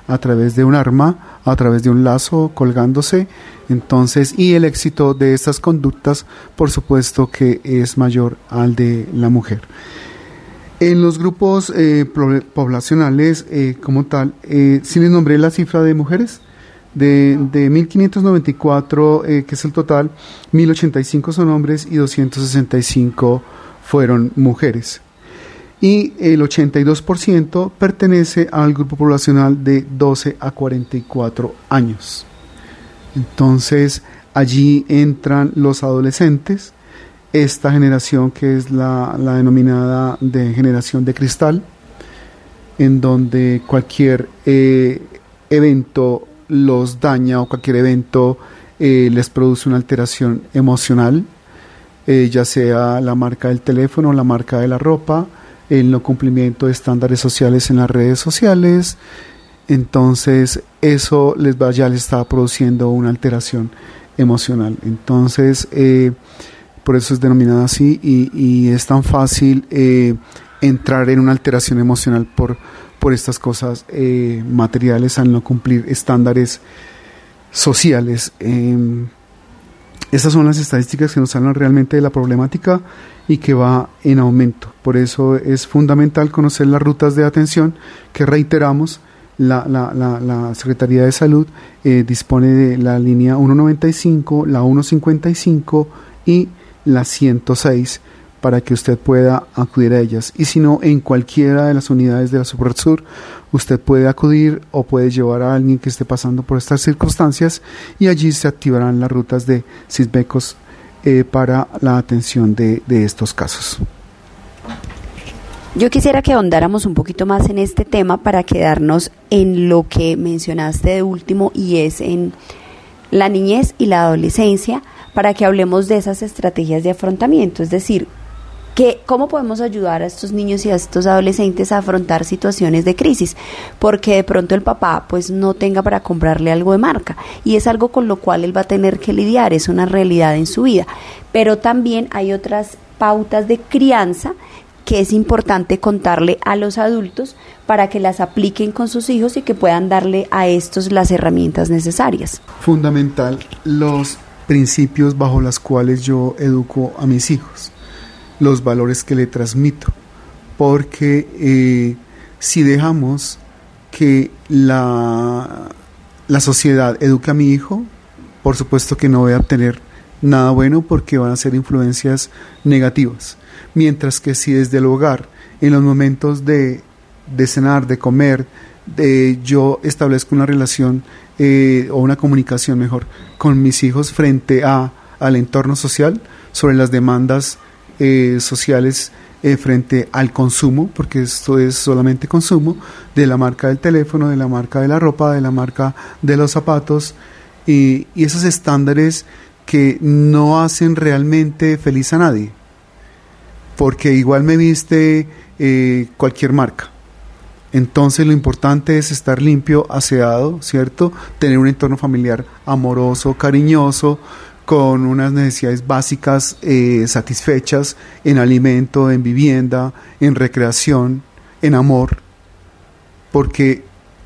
a través de un arma, a través de un lazo colgándose. Entonces, y el éxito de estas conductas, por supuesto que es mayor al de la mujer. En los grupos poblacionales como tal, sí les nombré la cifra de mujeres. De 1.594, que es el total, 1.085 son hombres y 265 fueron mujeres. Y el 82% pertenece al grupo poblacional de 12 a 44 años. Entonces, allí entran los adolescentes, esta generación que es la denominada de generación de cristal, en donde cualquier evento los daña o cualquier evento les produce una alteración emocional, ya sea la marca del teléfono, la marca de la ropa, el no cumplimiento de estándares sociales en las redes sociales. Entonces eso ya les está produciendo una alteración emocional. Entonces por eso es denominada así, y es tan fácil entrar en una alteración emocional por estas cosas materiales al no cumplir estándares sociales. Estas son las estadísticas que nos hablan realmente de la problemática y que va en aumento. Por eso es fundamental conocer las rutas de atención que, reiteramos, la Secretaría de Salud dispone de la línea 195, la 155 y la 106 para que usted pueda acudir a ellas. Y si no, en cualquiera de las unidades de la SubRedSur usted puede acudir o puede llevar a alguien que esté pasando por estas circunstancias, y allí se activarán las rutas de Sisbecos para la atención de estos casos. Yo quisiera que ahondáramos un poquito más en este tema para quedarnos en lo que mencionaste de último, y es en la niñez y la adolescencia, para que hablemos de esas estrategias de afrontamiento, es decir, ¿cómo podemos ayudar a estos niños y a estos adolescentes a afrontar situaciones de crisis? Porque de pronto el papá pues no tenga para comprarle algo de marca, y es algo con lo cual él va a tener que lidiar, es una realidad en su vida. Pero también hay otras pautas de crianza que es importante contarle a los adultos para que las apliquen con sus hijos y que puedan darle a estos las herramientas necesarias. Fundamental, los principios bajo los cuales yo educo a mis hijos, los valores que le transmito, porque si dejamos que la sociedad eduque a mi hijo, por supuesto que no voy a obtener nada bueno, porque van a ser influencias negativas. Mientras que si desde el hogar, en los momentos de cenar, de comer, yo establezco una relación o una comunicación mejor con mis hijos frente al entorno social, sobre las demandas sociales frente al consumo, porque esto es solamente consumo, de la marca del teléfono, de la marca de la ropa, de la marca de los zapatos, y esos estándares que no hacen realmente feliz a nadie, porque igual me viste cualquier marca. Entonces lo importante es estar limpio, aseado, ¿cierto? Tener un entorno familiar amoroso, cariñoso, con unas necesidades básicas satisfechas en alimento, en vivienda, en recreación, en amor, porque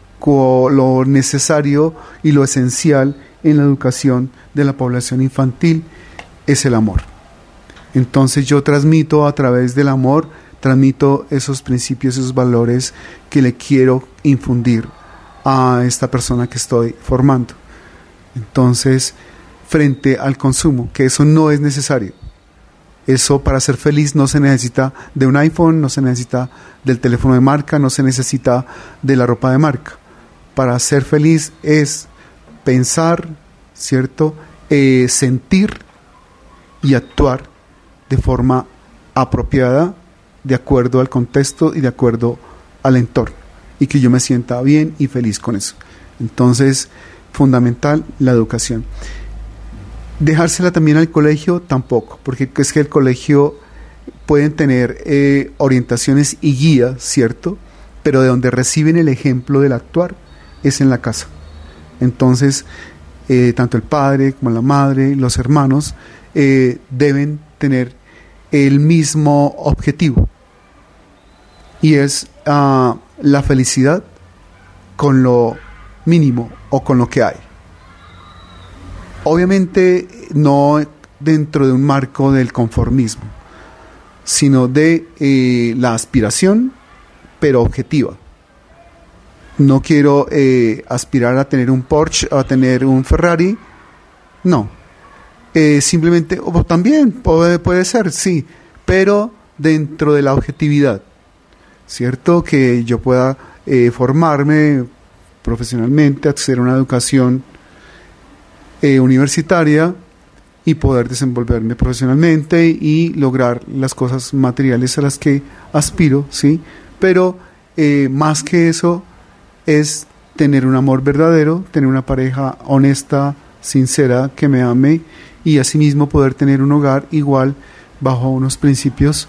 lo necesario y lo esencial en la educación de la población infantil es el amor. Entonces yo transmito a través del amor, transmito esos principios, esos valores que le quiero infundir a esta persona que estoy formando. Entonces, frente al consumo, que eso no es necesario. Eso, para ser feliz, no se necesita de un iPhone, no se necesita del teléfono de marca, no se necesita de la ropa de marca. Para ser feliz es pensar, ¿cierto? Sentir y actuar de forma apropiada, de acuerdo al contexto y de acuerdo al entorno, y que yo me sienta bien y feliz con eso. Entonces, fundamental la educación. Dejársela también al colegio tampoco, porque es que el colegio pueden tener orientaciones y guías, ¿cierto? Pero de donde reciben el ejemplo del actuar es en la casa. Entonces, tanto el padre como la madre, los hermanos, deben tener el mismo objetivo, y es la felicidad con lo mínimo o con lo que hay. Obviamente no dentro de un marco del conformismo, sino de la aspiración, pero objetiva. No quiero aspirar a tener un Porsche o a tener un Ferrari, no. Simplemente, o también puede ser, sí, pero dentro de la objetividad, ¿cierto? Que yo pueda formarme profesionalmente, acceder a una educación universitaria y poder desenvolverme profesionalmente y lograr las cosas materiales a las que aspiro, ¿sí? Pero más que eso es tener un amor verdadero, tener una pareja honesta, sincera, que me ame, y asimismo poder tener un hogar igual bajo unos principios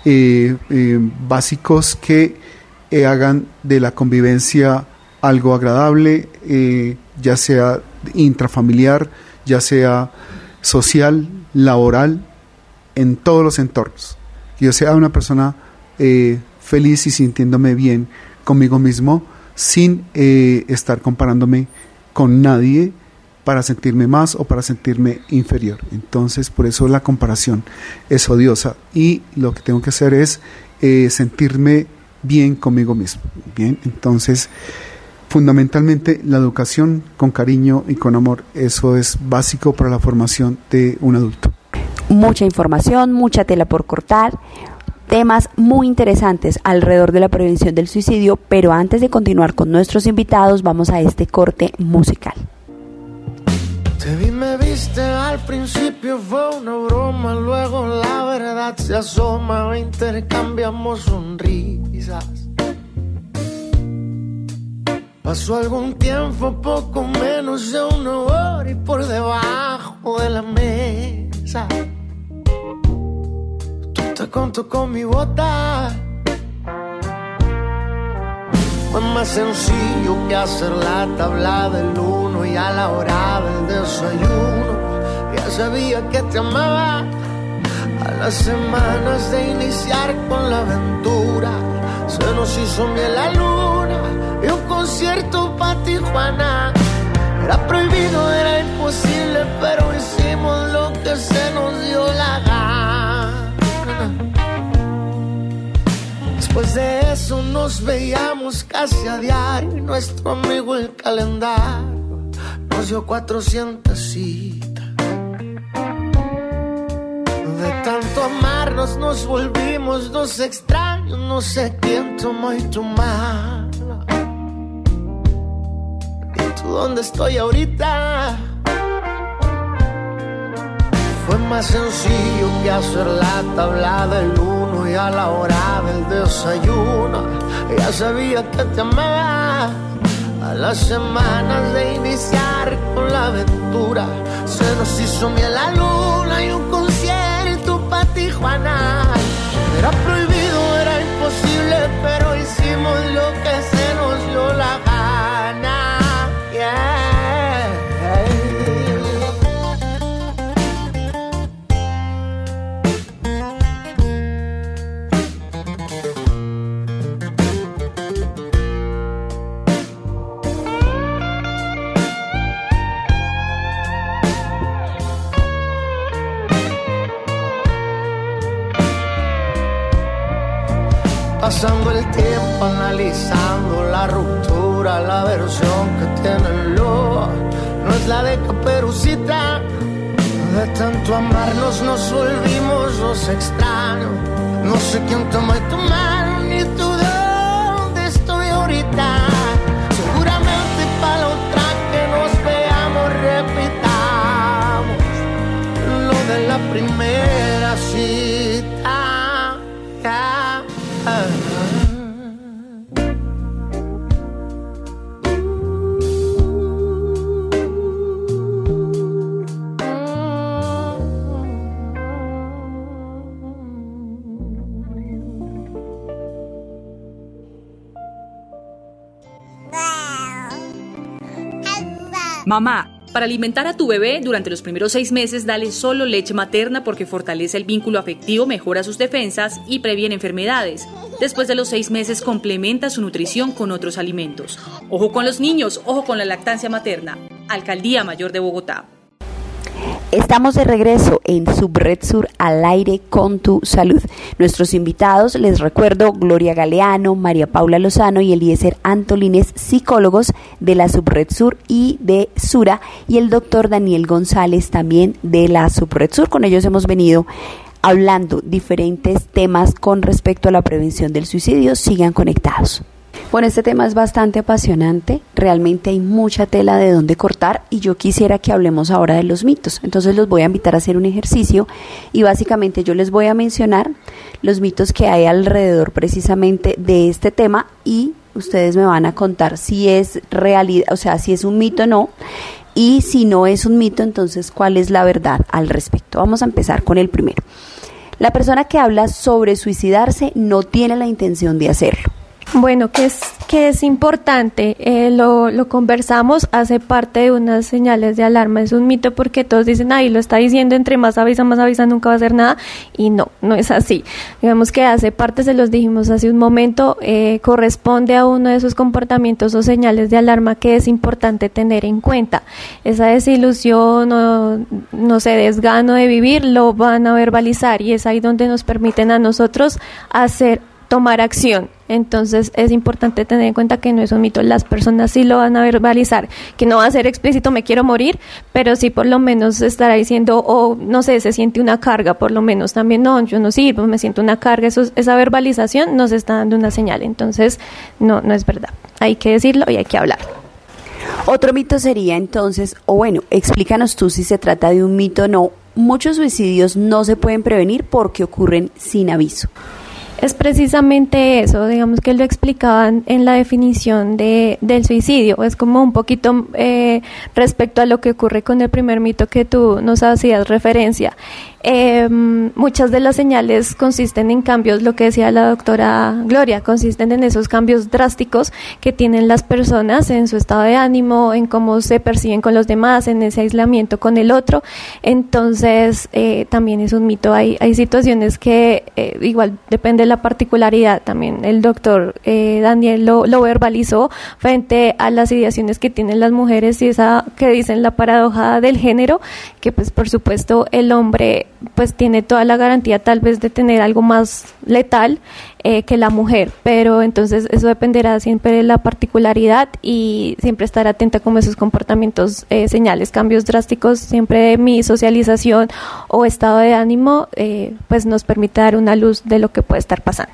básicos que hagan de la convivencia algo agradable, ya sea intrafamiliar, ya sea social, laboral, en todos los entornos. Que yo sea una persona feliz y sintiéndome bien conmigo mismo, sin estar comparándome con nadie para sentirme más o para sentirme inferior. Entonces, por eso la comparación es odiosa y lo que tengo que hacer es sentirme bien conmigo mismo. Bien, entonces, fundamentalmente la educación con cariño y con amor, eso es básico para la formación de un adulto. Mucha información, mucha tela por cortar, temas muy interesantes alrededor de la prevención del suicidio, pero antes de continuar con nuestros invitados, vamos a este corte musical. Te vi, me viste, al principio fue una broma, luego la verdad se asoma, intercambiamos sonrisas. Pasó algún tiempo, poco menos de una hora, y por debajo de la mesa tú te contó con mi bota. Fue más sencillo que hacer la tabla del 1 y a la hora del desayuno ya sabía que te amaba. A las semanas de iniciar con la aventura se nos hizo miel la luna y un concierto pa' Tijuana. Era prohibido, era imposible, pero hicimos lo que se nos dio la gana. Después de eso nos veíamos casi a diario y nuestro amigo el calendario nos dio 400 citas. De tanto amarnos nos volvimos dos extraños, no sé quién tomó y tu mala. ¿Y tú dónde estoy ahorita? Fue más sencillo que hacer la tabla del 1 y a la hora del desayuno ya sabía que te amaba. A las semanas de iniciar con la aventura se nos hizo miel la luna y un concierto pa' Tijuana. Era prohibido, era imposible, pero hicimos lo que se nos dio la gana. Yeah. Pasando el tiempo analizando la ruptura, la versión que tiene el lobo no es la de Caperucita. De tanto amarnos nos volvimos dos extraños. No sé quién tomó tu mano ni tú de dónde estoy ahorita. Seguramente para la otra que nos veamos repitamos lo de la primera cita. Mamá, Para alimentar a tu bebé durante los primeros 6 meses, dale solo leche materna porque fortalece el vínculo afectivo, mejora sus defensas y previene enfermedades. Después de los 6 meses, complementa su nutrición con otros alimentos. Ojo con los niños, ojo con la lactancia materna. Alcaldía Mayor de Bogotá. Estamos de regreso en Subred Sur al aire con tu salud. Nuestros invitados, les recuerdo, Gloria Galeano, María Paula Lozano y Eliezer Antolínez, psicólogos de la Subred Sur y de Sura, y el doctor Daniel González, también de la Subred Sur. Con ellos hemos venido hablando diferentes temas con respecto a la prevención del suicidio. Sigan conectados. Bueno, este tema es bastante apasionante, realmente hay mucha tela de dónde cortar y yo quisiera que hablemos ahora de los mitos. Entonces los voy a invitar a hacer un ejercicio y básicamente yo les voy a mencionar los mitos que hay alrededor precisamente de este tema y ustedes me van a contar si es realidad, o sea, si es un mito o no, y si no es un mito, entonces cuál es la verdad al respecto. Vamos a empezar con el primero. La persona que habla sobre suicidarse no tiene la intención de hacerlo. Bueno, que es importante, lo conversamos, hace parte de unas señales de alarma. Es un mito porque todos dicen, ay, lo está diciendo, entre más avisa, nunca va a hacer nada, y no es así. Digamos que hace parte, se los dijimos hace un momento, corresponde a uno de esos comportamientos o señales de alarma que es importante tener en cuenta. Esa desilusión o, no sé, desgano de vivir, lo van a verbalizar y es ahí donde nos permiten a nosotros tomar acción. Entonces es importante tener en cuenta que no es un mito, las personas sí lo van a verbalizar, que no va a ser explícito me quiero morir, pero sí por lo menos estará diciendo, o no sé, se siente una carga, por lo menos también, no, yo no sirvo, me siento una carga, esa verbalización nos está dando una señal, entonces no es verdad, hay que decirlo y hay que hablar. Otro mito sería entonces, o bueno, explícanos tú si se trata de un mito o no, muchos suicidios no se pueden prevenir porque ocurren sin aviso. Es precisamente eso, digamos que lo explicaban en la definición del suicidio, es como un poquito respecto a lo que ocurre con el primer mito que tú nos hacías referencia. Muchas de las señales consisten en cambios, lo que decía la doctora Gloria, consisten en esos cambios drásticos que tienen las personas en su estado de ánimo, en cómo se perciben con los demás, en ese aislamiento con el otro. Entonces también es un mito, hay situaciones que igual depende de la particularidad. También el doctor Daniel lo verbalizó frente a las ideaciones que tienen las mujeres y esa que dicen la paradoja del género, que pues por supuesto el hombre pues tiene toda la garantía tal vez de tener algo más letal que la mujer, pero entonces eso dependerá siempre de la particularidad y siempre estar atenta como esos comportamientos, señales, cambios drásticos, siempre de mi socialización o estado de ánimo, pues nos permite dar una luz de lo que puede estar pasando.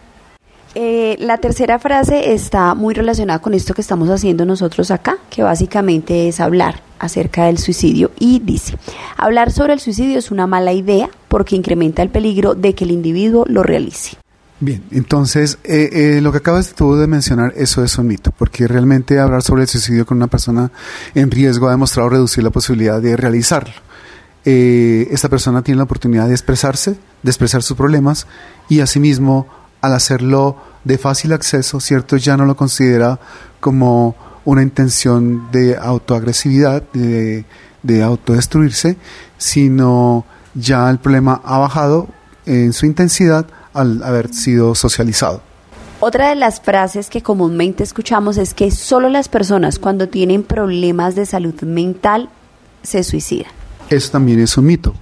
La tercera frase está muy relacionada con esto que estamos haciendo nosotros acá, que básicamente es hablar acerca del suicidio y dice, hablar sobre el suicidio es una mala idea porque incrementa el peligro de que el individuo lo realice. Bien, entonces lo que acabas tú de mencionar, eso es un mito, porque realmente hablar sobre el suicidio con una persona en riesgo ha demostrado reducir la posibilidad de realizarlo. Esta persona tiene la oportunidad de expresar sus problemas y asimismo al hacerlo de fácil acceso, ¿cierto? Ya no lo considera como una intención de autoagresividad, de autodestruirse, sino ya el problema ha bajado en su intensidad al haber sido socializado. Otra de las frases que comúnmente escuchamos es que solo las personas cuando tienen problemas de salud mental se suicidan. Eso también es un mito,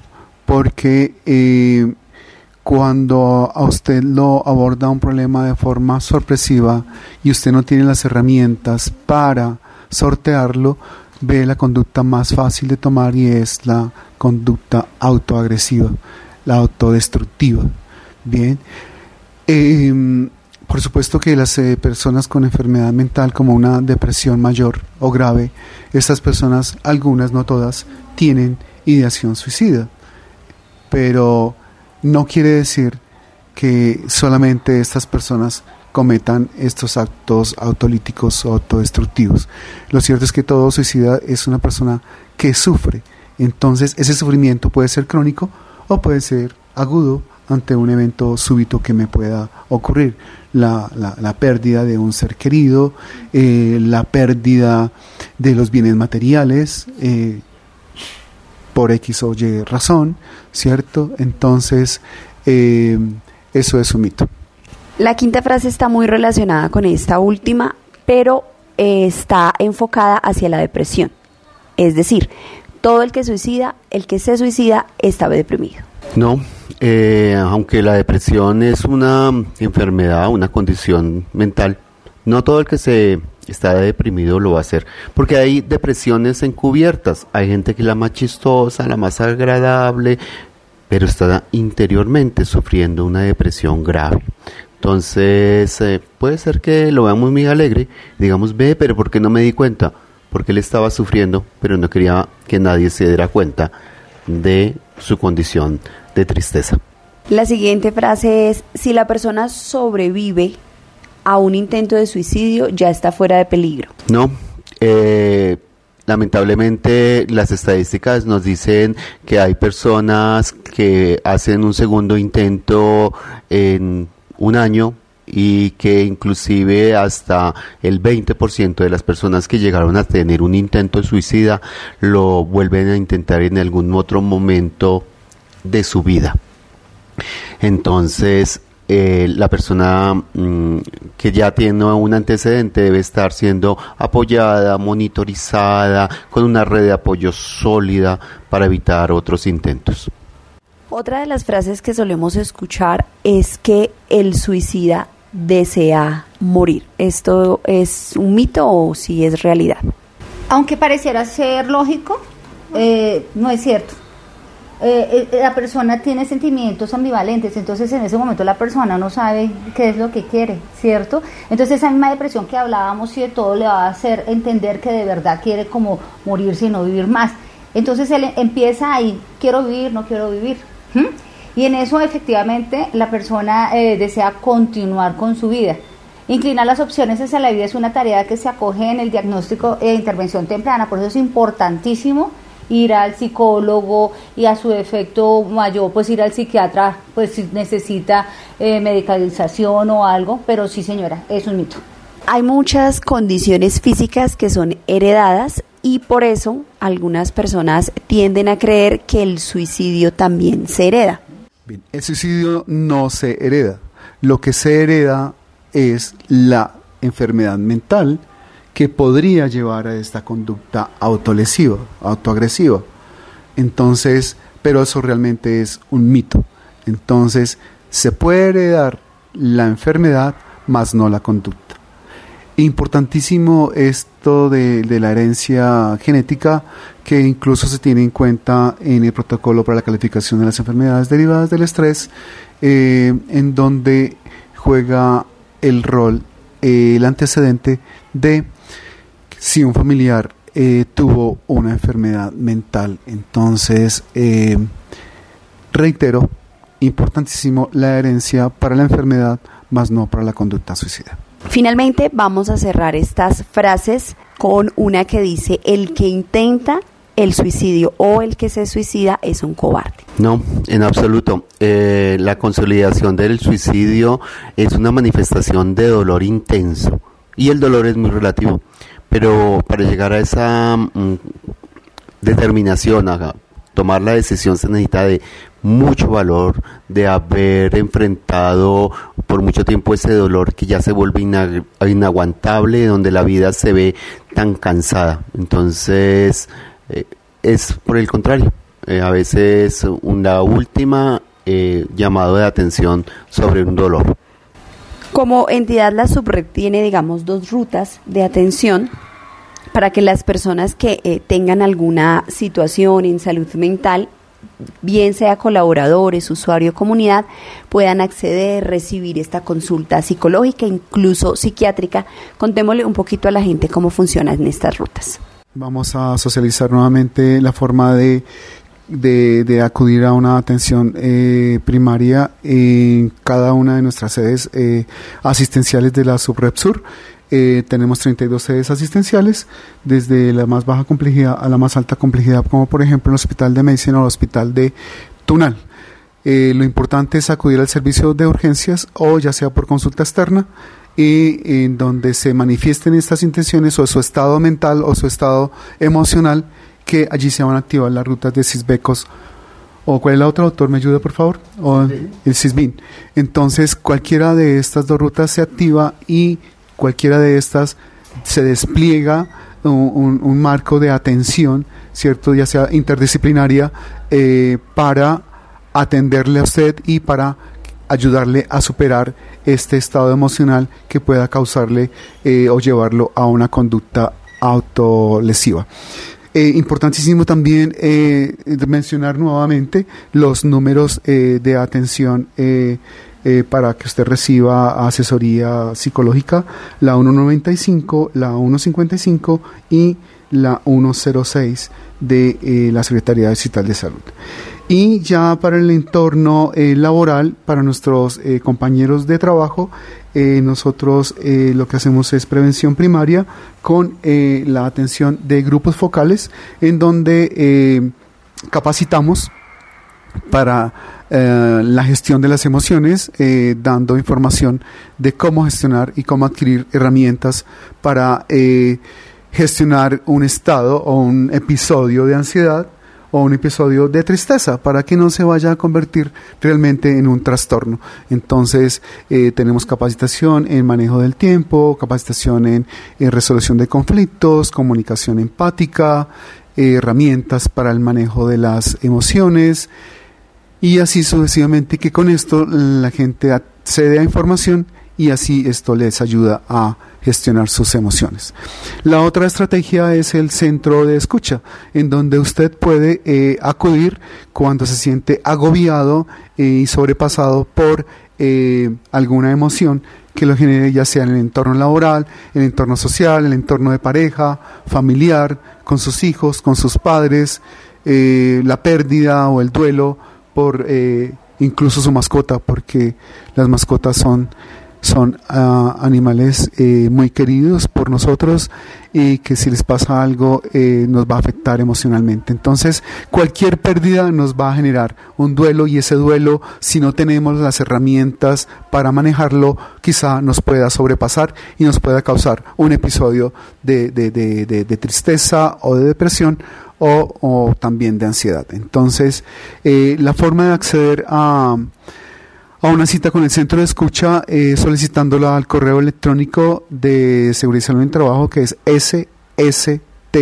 porque cuando a usted lo aborda un problema de forma sorpresiva y usted no tiene las herramientas para sortearlo, ve la conducta más fácil de tomar y es la conducta autoagresiva, la autodestructiva. Bien, por supuesto que las personas con enfermedad mental como una depresión mayor o grave, estas personas, algunas, no todas, tienen ideación suicida, pero no quiere decir que solamente estas personas cometan estos actos autolíticos o autodestructivos. Lo cierto es que todo suicida es una persona que sufre, entonces ese sufrimiento puede ser crónico o puede ser agudo ante un evento súbito que me pueda ocurrir, la pérdida de un ser querido, la pérdida de los bienes materiales, por X o Y razón, ¿cierto? Entonces, eso es un mito. La quinta frase está muy relacionada con esta última, pero está enfocada hacia la depresión. Es decir, todo el que se suicida está deprimido. No, aunque la depresión es una enfermedad, una condición mental, no todo el que está deprimido lo va a hacer, porque hay depresiones encubiertas. Hay gente que es la más chistosa, la más agradable, pero está interiormente sufriendo una depresión grave. Entonces, puede ser que lo veamos muy alegre, digamos, pero ¿por qué no me di cuenta? Porque él estaba sufriendo, pero no quería que nadie se diera cuenta de su condición de tristeza. La siguiente frase es: si la persona sobrevive a un intento de suicidio, ya está fuera de peligro. No, lamentablemente las estadísticas nos dicen que hay personas que hacen un segundo intento en un año, y que inclusive hasta el 20% de las personas que llegaron a tener un intento de suicida lo vuelven a intentar en algún otro momento de su vida. Entonces, la persona que ya tiene un antecedente debe estar siendo apoyada, monitorizada, con una red de apoyo sólida para evitar otros intentos. Otra de las frases que solemos escuchar es que el suicida desea morir. ¿Esto es un mito o si es realidad? Aunque pareciera ser lógico, no es cierto. La persona tiene sentimientos ambivalentes, entonces en ese momento la persona no sabe qué es lo que quiere, ¿cierto? Entonces esa misma depresión que hablábamos y de todo le va a hacer entender que de verdad quiere como morirse y no vivir más. Entonces él empieza ahí, quiero vivir, no quiero vivir. Y en eso efectivamente la persona desea continuar con su vida. Inclinar las opciones hacia la vida es una tarea que se acoge en el diagnóstico e intervención temprana, por eso es importantísimo ir al psicólogo y a su efecto mayor pues ir al psiquiatra pues si necesita medicalización o algo, pero sí señora, es un mito. Hay muchas condiciones físicas que son heredadas y por eso algunas personas tienden a creer que el suicidio también se hereda. Bien, el suicidio no se hereda. Lo que se hereda es la enfermedad mental que podría llevar a esta conducta autolesiva, autoagresiva. Entonces, pero eso realmente es un mito. Entonces, se puede heredar la enfermedad, mas no la conducta. Importantísimo esto de la herencia genética, que incluso se tiene en cuenta en el protocolo para la calificación de las enfermedades derivadas del estrés, en donde juega el rol, el antecedente de si un familiar tuvo una enfermedad mental. Entonces, reitero, importantísimo la herencia para la enfermedad, más no para la conducta suicida. Finalmente vamos a cerrar estas frases con una que dice: el que intenta el suicidio o el que se suicida es un cobarde. No, en absoluto. La consolidación del suicidio es una manifestación de dolor intenso y el dolor es muy relativo, pero para llegar a esa determinación, a tomar la decisión, se necesita de mucho valor, de haber enfrentado por mucho tiempo ese dolor que ya se vuelve inaguantable, donde la vida se ve tan cansada. Entonces, es por el contrario, a veces una última llamado de atención sobre un dolor. Como entidad, la subred tiene, digamos, 2 rutas de atención para que las personas que tengan alguna situación en salud mental, bien sea colaboradores, usuario, comunidad, puedan acceder, recibir esta consulta psicológica, incluso psiquiátrica. Contémosle un poquito a la gente cómo funcionan estas rutas. Vamos a socializar nuevamente la forma de acudir a una atención primaria en cada una de nuestras sedes asistenciales de la Subred Sur. Tenemos 32 sedes asistenciales, desde la más baja complejidad a la más alta complejidad, como por ejemplo el Hospital de Medicina o el Hospital de Tunal. Lo importante es acudir al servicio de urgencias o ya sea por consulta externa y en donde se manifiesten estas intenciones o su estado mental o su estado emocional, que allí se van a activar las rutas de Cis-Becos. ¿O cuál es la otra, doctor? ¿Me ayuda, por favor? O el Cis-Bin. Entonces, cualquiera de estas dos rutas se activa y cualquiera de estas se despliega un marco de atención, ¿cierto? Ya sea interdisciplinaria, para atenderle a usted y para ayudarle a superar este estado emocional que pueda causarle o llevarlo a una conducta autolesiva. Importantísimo también mencionar nuevamente los números de atención para que usted reciba asesoría psicológica, la 195, la 155 y la 106 de la Secretaría Distrital de Salud. Y ya para el entorno laboral, para nuestros compañeros de trabajo, nosotros lo que hacemos es prevención primaria con la atención de grupos focales, en donde capacitamos para la gestión de las emociones, dando información de cómo gestionar y cómo adquirir herramientas para gestionar un estado o un episodio de ansiedad o un episodio de tristeza, para que no se vaya a convertir realmente en un trastorno. Entonces, tenemos capacitación en manejo del tiempo, capacitación en resolución de conflictos, comunicación empática, herramientas para el manejo de las emociones, y así sucesivamente, que con esto la gente accede a información y así esto les ayuda a gestionar sus emociones. La otra estrategia es el centro de escucha, en donde usted puede acudir cuando se siente agobiado y sobrepasado por alguna emoción que lo genere, ya sea en el entorno laboral, el entorno social, el entorno de pareja, familiar, con sus hijos, con sus padres, la pérdida o el duelo por incluso su mascota, porque las mascotas son animales muy queridos por nosotros, y que si les pasa algo nos va a afectar emocionalmente. Entonces, cualquier pérdida nos va a generar un duelo, y ese duelo, si no tenemos las herramientas para manejarlo, quizá nos pueda sobrepasar y nos pueda causar un episodio de tristeza o de depresión, o también de ansiedad. Entonces, la forma de acceder a una cita con el centro de escucha, solicitándola al correo electrónico de Seguridad y Salud en el Trabajo, que es SST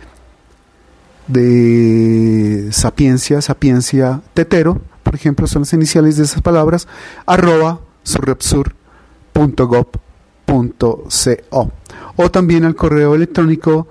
de sapiencia tetero, por ejemplo, son las iniciales de esas palabras, @subrepsur.gov.co, o también al correo electrónico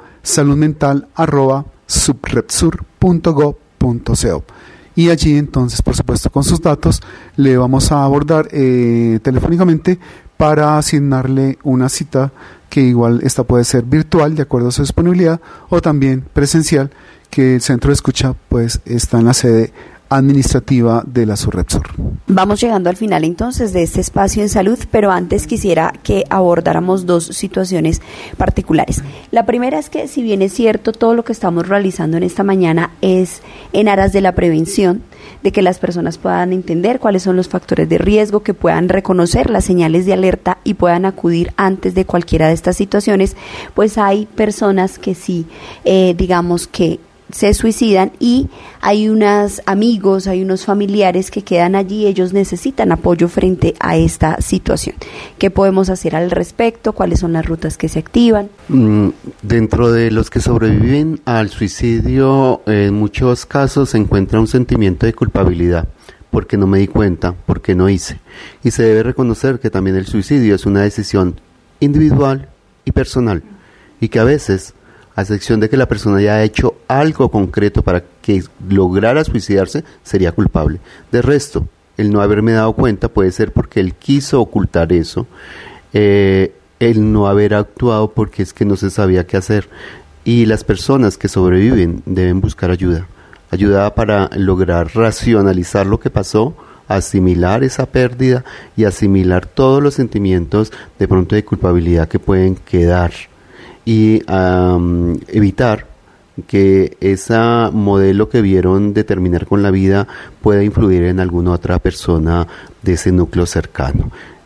saludmental@subrepsur.gov.co. Y allí entonces, por supuesto, con sus datos le vamos a abordar telefónicamente para asignarle una cita, que igual esta puede ser virtual de acuerdo a su disponibilidad, o también presencial, que el centro de escucha pues está en la sede administrativa de la Subrepsur. Vamos llegando al final entonces de este espacio en salud, pero antes quisiera que abordáramos dos situaciones particulares. La primera es que, si bien es cierto, todo lo que estamos realizando en esta mañana es en aras de la prevención, de que las personas puedan entender cuáles son los factores de riesgo, que puedan reconocer las señales de alerta y puedan acudir antes de cualquiera de estas situaciones, pues hay personas que sí, digamos que se suicidan, y hay unos amigos, hay unos familiares que quedan allí. Ellos necesitan apoyo frente a esta situación. ¿Qué podemos hacer al respecto? ¿Cuáles son las rutas que se activan? Dentro de los que sobreviven al suicidio, en muchos casos se encuentra un sentimiento de culpabilidad, porque no me di cuenta, porque no hice. Y se debe reconocer que también el suicidio es una decisión individual y personal, y que a veces, a excepción de que la persona ya ha hecho algo concreto para que lograra suicidarse, sería culpable. De resto, el no haberme dado cuenta puede ser porque él quiso ocultar eso, el no haber actuado porque es que no se sabía qué hacer. Y las personas que sobreviven deben buscar ayuda para lograr racionalizar lo que pasó, asimilar esa pérdida y asimilar todos los sentimientos de pronto de culpabilidad que pueden quedar, y evitar que ese modelo que vieron de terminar con la vida pueda influir en alguna otra persona de ese núcleo cercano.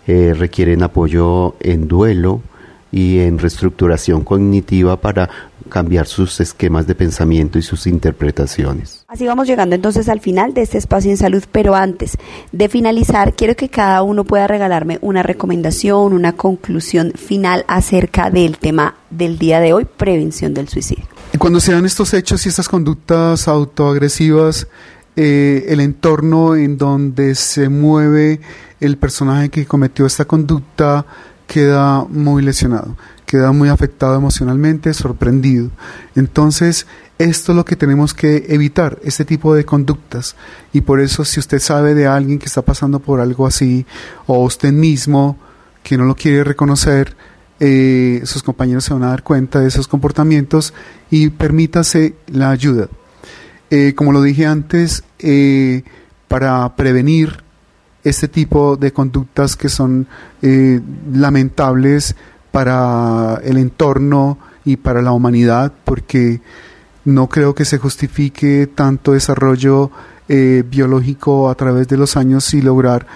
requieren apoyo en duelo y en reestructuración cognitiva para cambiar sus esquemas de pensamiento y sus interpretaciones. Así vamos llegando entonces al final de este espacio en salud, pero antes de finalizar, quiero que cada uno pueda regalarme una recomendación, una conclusión final acerca del tema del día de hoy, prevención del suicidio. Cuando se dan estos hechos y estas conductas autoagresivas, el entorno en donde se mueve el personaje que cometió esta conducta queda muy lesionado, queda muy afectado emocionalmente, sorprendido. Entonces, esto es lo que tenemos que evitar, este tipo de conductas. Y por eso, si usted sabe de alguien que está pasando por algo así, o usted mismo que no lo quiere reconocer, sus compañeros se van a dar cuenta de esos comportamientos y permítase la ayuda. Como lo dije antes, para prevenir este tipo de conductas que son lamentables para el entorno y para la humanidad, porque no creo que se justifique tanto desarrollo biológico a través de los años y lograr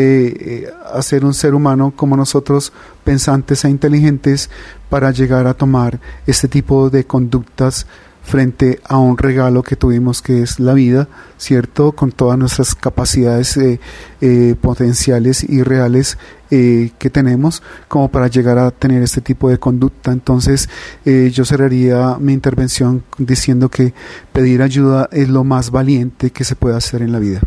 hacer un ser humano como nosotros, pensantes e inteligentes, para llegar a tomar este tipo de conductas frente a un regalo que tuvimos, que es la vida, ¿cierto? Con todas nuestras capacidades potenciales y reales que tenemos, como para llegar a tener este tipo de conducta. Entonces, yo cerraría mi intervención diciendo que pedir ayuda es lo más valiente que se puede hacer en la vida.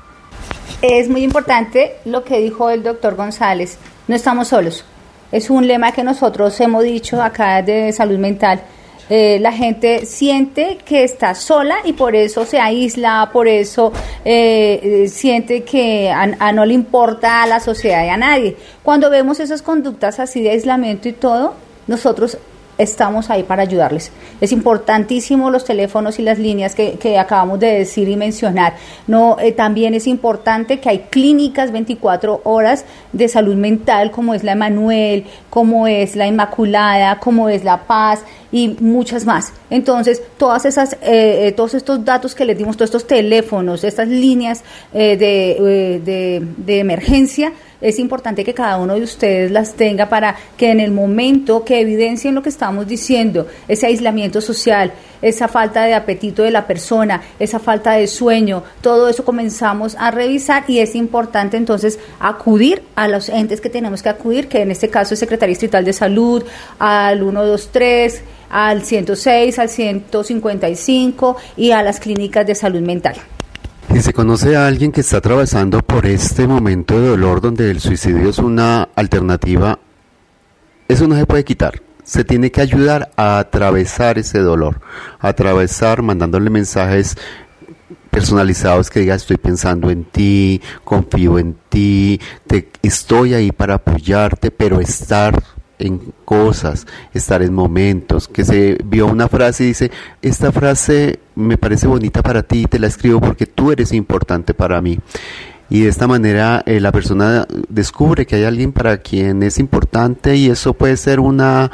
Es muy importante lo que dijo el doctor González, no estamos solos. Es un lema que nosotros hemos dicho acá de salud mental. La gente siente que está sola y por eso se aísla, por eso siente que no le importa a la sociedad y a nadie. Cuando vemos esas conductas así de aislamiento y todo, nosotros estamos ahí para ayudarles. Es importantísimo los teléfonos y las líneas que acabamos de decir y mencionar. También es importante que hay clínicas 24 horas de salud mental, como es la Emanuel, como es la Inmaculada, como es La Paz y muchas más. Entonces, todos estos datos que les dimos, todos estos teléfonos, estas líneas de emergencia, es importante que cada uno de ustedes las tenga para que en el momento que evidencien lo que estamos diciendo, ese aislamiento social, esa falta de apetito de la persona, esa falta de sueño, todo eso comenzamos a revisar y es importante entonces acudir a los entes que tenemos que acudir, que en este caso es Secretaría Distrital de Salud, al 123, al 106, al 155 y a las clínicas de salud mental. Si se conoce a alguien que está atravesando por este momento de dolor donde el suicidio es una alternativa, eso no se puede quitar. Se tiene que ayudar a atravesar ese dolor, mandándole mensajes personalizados que diga: estoy pensando en ti, confío en ti, estoy ahí para apoyarte, pero estar en cosas, estar en momentos, que se vio una frase y dice: esta frase me parece bonita para ti, te la escribo porque tú eres importante para mí. Y de esta manera la persona descubre que hay alguien para quien es importante, y eso puede ser una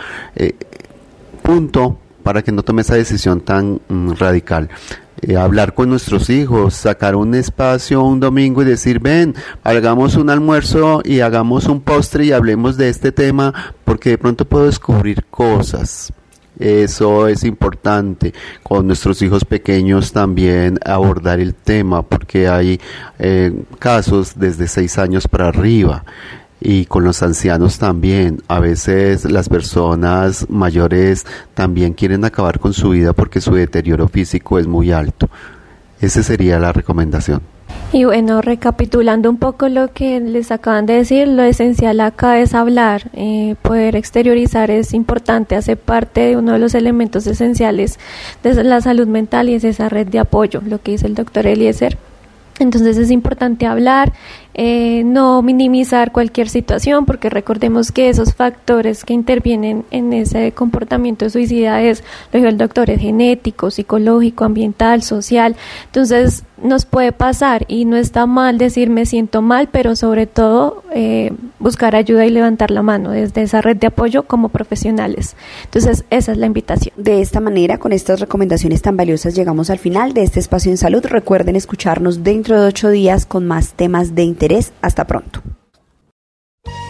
punto para que no tome esa decisión tan radical. Hablar con nuestros hijos, sacar un espacio un domingo y decir: ven, hagamos un almuerzo y hagamos un postre y hablemos de este tema, porque de pronto puedo descubrir cosas. Eso es importante. Con nuestros hijos pequeños también abordar el tema, porque hay casos desde 6 años para arriba. Y con los ancianos también. A veces las personas mayores también quieren acabar con su vida porque su deterioro físico es muy alto. Esa sería la recomendación. Y bueno, recapitulando un poco lo que les acaban de decir, lo esencial acá es hablar, poder exteriorizar es importante, hace parte de uno de los elementos esenciales de la salud mental, y es esa red de apoyo, lo que dice el doctor Eliezer. Entonces es importante hablar, no minimizar cualquier situación, porque recordemos que esos factores que intervienen en ese comportamiento suicida es, lo dijo el doctor, es genético, psicológico, ambiental, social. Entonces nos puede pasar y no está mal decir me siento mal, pero sobre todo buscar ayuda y levantar la mano desde esa red de apoyo como profesionales. Entonces esa es la invitación. De esta manera, con estas recomendaciones tan valiosas, llegamos al final de este espacio en salud. Recuerden escucharnos dentro de 8 días con más temas de interés. Hasta pronto.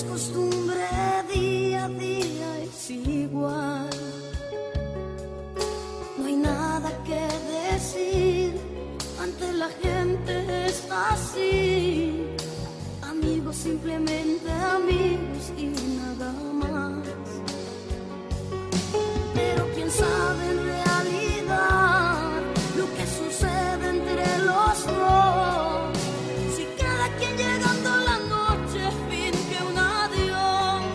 es costumbre, día a día es igual. No hay nada que decir, ante la gente es así. Amigos, simplemente amigos y nada más. Pero quién sabe en realidad lo que sucede entre los dos. Si cada quien llegando la noche finge un adiós.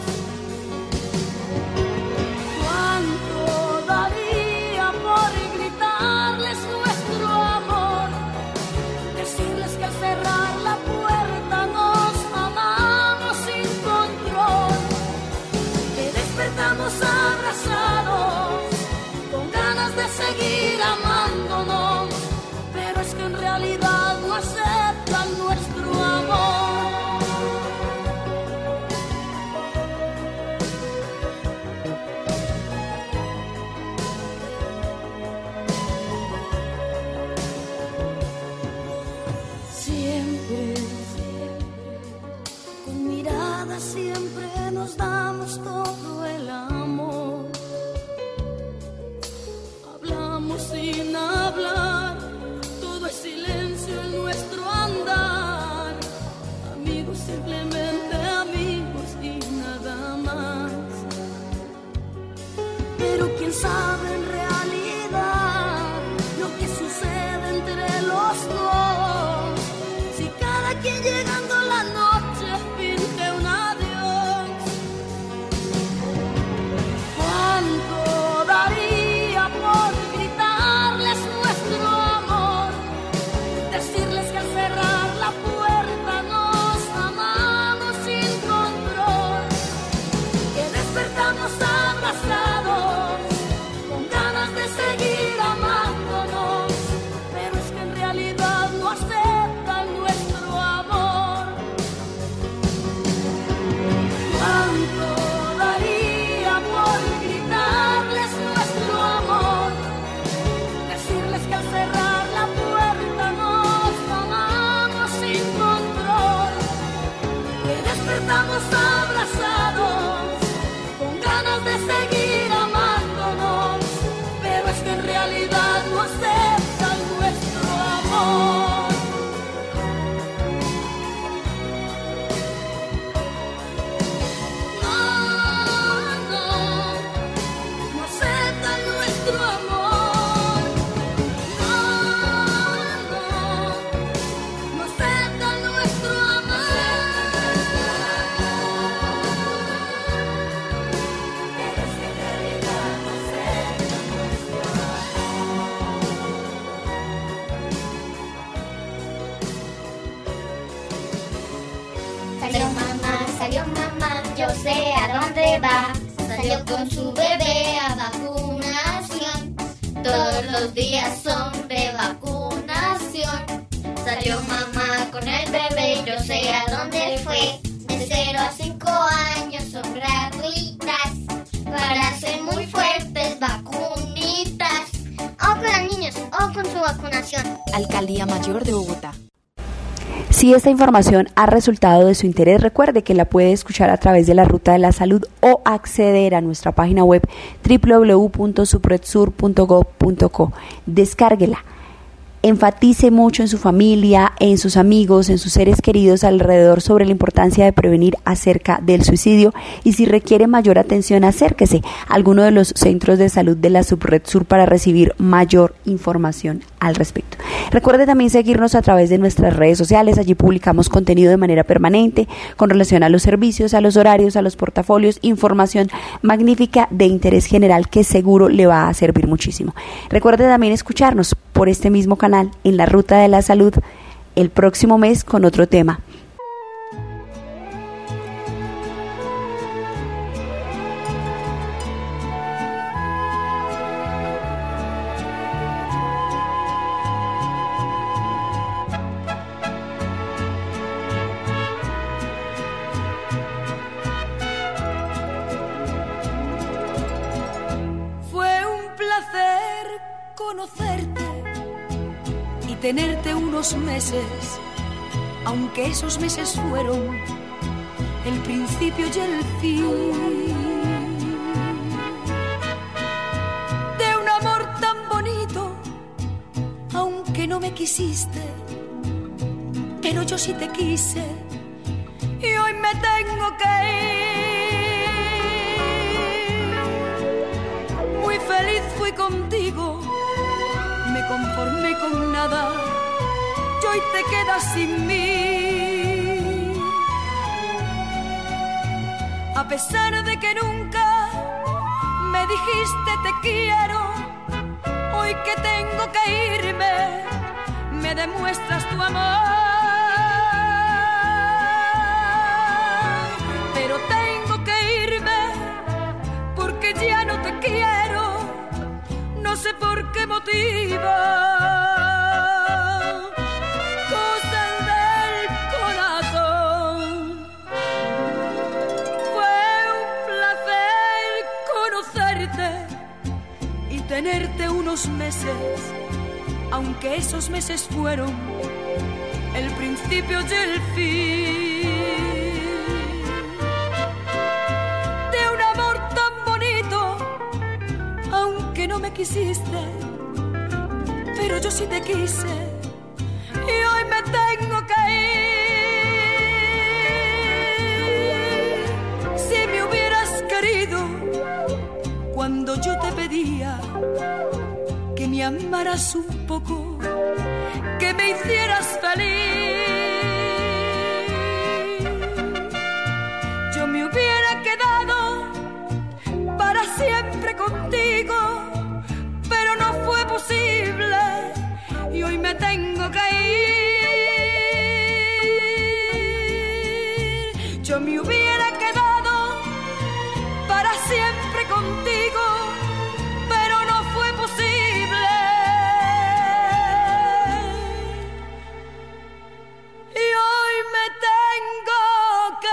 ¿Cuánto daría por gritarles nuestro amor? Decirles que al cerrar la puerta nos amamos sin control. Que despertamos abrazados con ganas de seguir amándonos, pero es que en realidad no aceptan nuestro amor. Siempre, con miradas siempre nos damos todo el amor. Hablamos sin hablar, todo es silencio en nuestro andar. Amigos, simplemente amigos y nada más. Pero quién sabe en realidad lo que sucede entre los dos. Si cada quien llegando la noche finge un adiós. ¿Cuánto daría por gritarles nuestro amor? Decirles que al cerrar la puerta nos amamos sin control. Que despertamos abrazados con ganas de seguir amándonos, pero es que en realidad no aceptan nuestro amor. ¿Cuánto daría por gritarles nuestro amor? Decirles que al cerrar la puerta nos amamos sin control. Que despertamos abrazados con ganas de seguir amándonos, pero es que en realidad no aceptan nuestro amor. No aceptan nuestro amor. No aceptan nuestro amor. Pero es que en realidad no aceptan nuestro Salió mamá, yo sé a dónde va. Salió con su bebé a vacunación. Todos los días son de vacunación. Salió mamá con el bebé, yo sé a dónde fue. De 0 a 5 años son gratuitas. Para ser muy fuertes, vacunitas. O con los niños, o con su vacunación. Alcaldía Mayor de Bogotá. Si esta información ha resultado de su interés, recuerde que la puede escuchar a través de la Ruta de la Salud o acceder a nuestra página web www.subretsur.gov.co. Descárguela. Enfatice mucho en su familia, en sus amigos, en sus seres queridos alrededor sobre la importancia de prevenir acerca del suicidio, y si requiere mayor atención, acérquese a alguno de los centros de salud de la Subred Sur para recibir mayor información al respecto. Recuerde también seguirnos a través de nuestras redes sociales. Allí publicamos contenido de manera permanente con relación a los servicios, a los horarios, a los portafolios, información magnífica de interés general que seguro le va a servir muchísimo. Recuerde también escucharnos por este mismo canal en la Ruta de la Salud el próximo mes con otro tema. conocerte y tenerte unos meses, aunque esos meses fueron el principio y el fin de un amor tan bonito, aunque no me quisiste, pero yo sí te quise y hoy me tengo que ir. Muy feliz fui contigo, me conformé con nada y hoy te quedas sin mí. A pesar de que nunca me dijiste te quiero, hoy que tengo que irme, me demuestras tu amor. Pero tengo que irme porque ya no te quiero, no sé por qué motivo. Cosas del corazón. Fue un placer conocerte y tenerte unos meses, aunque esos meses fueron el principio y el fin de un amor tan bonito, aunque no me quisiste, pero yo sí te quise y hoy me tengo que ir. Si me hubieras querido cuando yo te pedía que me amaras un poco, que me hicieras feliz, yo me hubiera quedado para siempre contigo, pero no fue posible y hoy me tengo que ir. Yo me hubiera quedado para siempre contigo, pero no fue posible. Y hoy me tengo que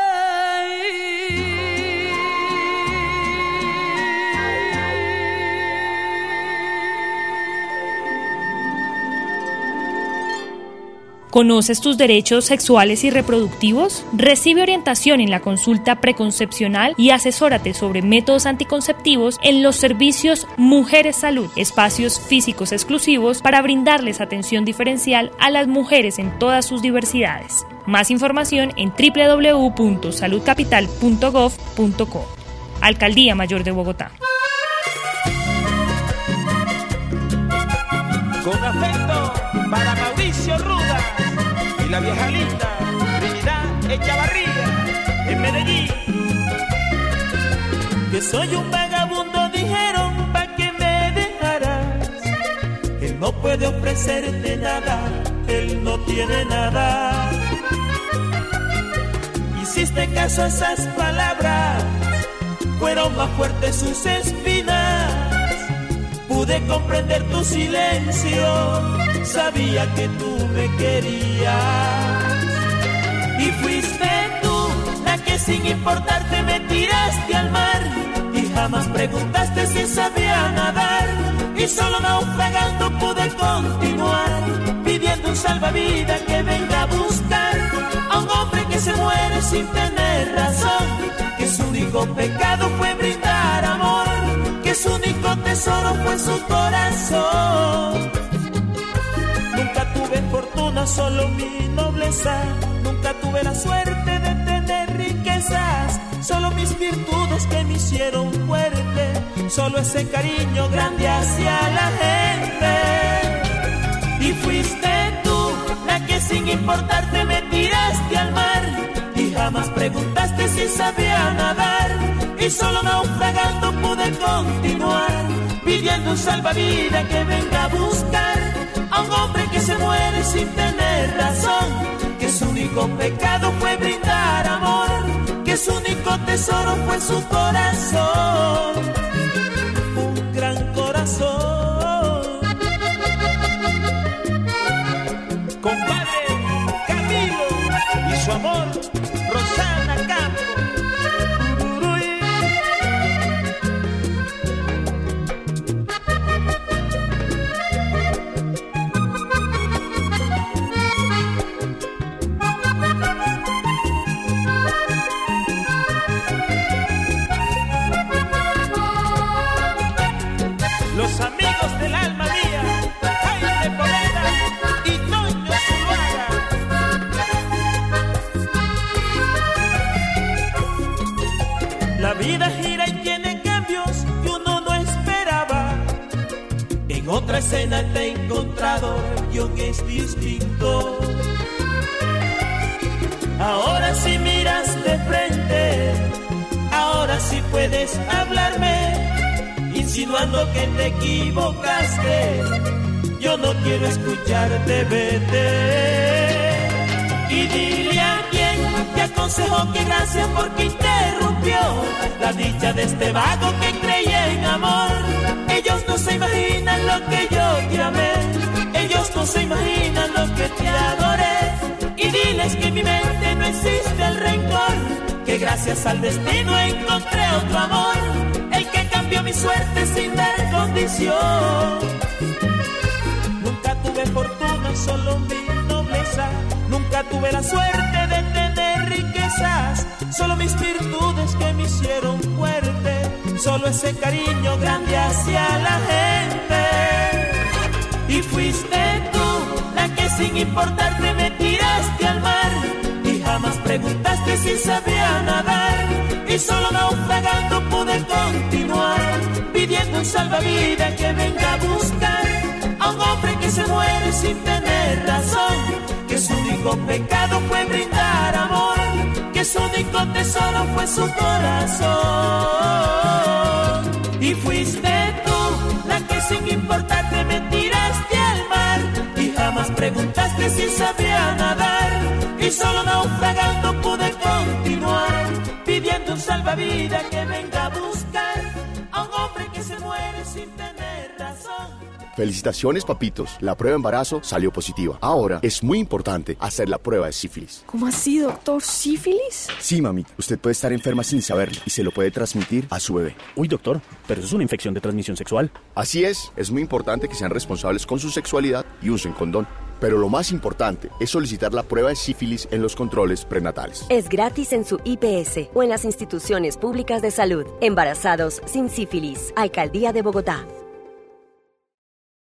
¿Conoces tus derechos sexuales y reproductivos? Recibe orientación en la consulta preconcepcional y asesórate sobre métodos anticonceptivos en los servicios Mujeres Salud, espacios físicos exclusivos para brindarles atención diferencial a las mujeres en todas sus diversidades. Más información en www.saludcapital.gov.co. Alcaldía Mayor de Bogotá. Con afecto para Mauricio Ruda y la vieja linda Trinidad Echavarría en Medellín. Que soy un vagabundo, dijeron, pa' que me dejaras. Él no puede ofrecerte nada, él no tiene nada. Hiciste caso a esas palabras, fueron más fuertes sus espinas. Pude comprender tu silencio, sabía que tú me querías. Y fuiste tú la que sin importarte me tiraste al mar. Y jamás preguntaste si sabía nadar. Y solo naufragando pude continuar, pidiendo un salvavidas que venga a buscar a un hombre que se muere sin tener razón. Que su único pecado fue brindar amor, que su único tesoro fue su corazón. Nunca tuve fortuna, solo mi nobleza. Nunca tuve la suerte de tener riquezas, solo mis virtudes que me hicieron fuerte. Solo ese cariño grande hacia la gente. Y fuiste tú la que sin importarte me tiraste al mar. Y jamás preguntaste si sabía nadar. Y solo naufragando pude continuar, pidiendo un salvavidas que venga a buscar a un hombre que se muere sin tener razón. Que su único pecado fue brindar amor, que su único tesoro fue su corazón. Un gran corazón. Compadre Camilo y su amor Rosana Campos. vida gira y tiene cambios que uno no esperaba. En otra escena te he encontrado, el guión es distinto. Ahora sí miras de frente, ahora sí puedes hablarme, insinuando que te equivocaste. Yo no quiero escucharte, vete. Y dile a quien te aconsejó que gracias porque interrumpió la dicha de este vago que creía en amor. Ellos no se imaginan lo que yo te amé, ellos no se imaginan lo que te adoré. Y diles que en mi mente no existe el rencor, que gracias al destino encontré otro amor, el que cambió mi suerte sin dar condición. Nunca tuve fortuna, solo mi nobleza. Nunca tuve la suerte de tener riquezas, solo mis virtudes que me hicieron fuerte, solo ese cariño grande hacia la gente. Y fuiste tú la que sin importarte me tiraste al mar, y jamás preguntaste si sabía nadar, y solo naufragando pude continuar, pidiendo un salvavidas que venga a buscar a un hombre que se muere sin tener razón, que su único pecado fue brindar amor, que su único tesoro fue su corazón. Y fuiste tú la que sin importarte me tiraste al mar, y jamás preguntaste si sabía nadar, y solo naufragando pude continuar, pidiendo un salvavidas que venga a buscar a un hombre que se muere sin tener razón. Felicitaciones, papitos. La prueba de embarazo salió positiva. Ahora es muy importante hacer la prueba de sífilis. ¿Cómo así, doctor? ¿Sífilis? Sí, mami. Usted puede estar enferma sin saberlo y se lo puede transmitir a su bebé. Uy, doctor, pero eso es una infección de transmisión sexual. Así es muy importante que sean responsables con su sexualidad y usen condón. Pero lo más importante es solicitar la prueba de sífilis en los controles prenatales. Es gratis en su IPS o en las instituciones públicas de salud. Embarazados sin sífilis. Alcaldía de Bogotá.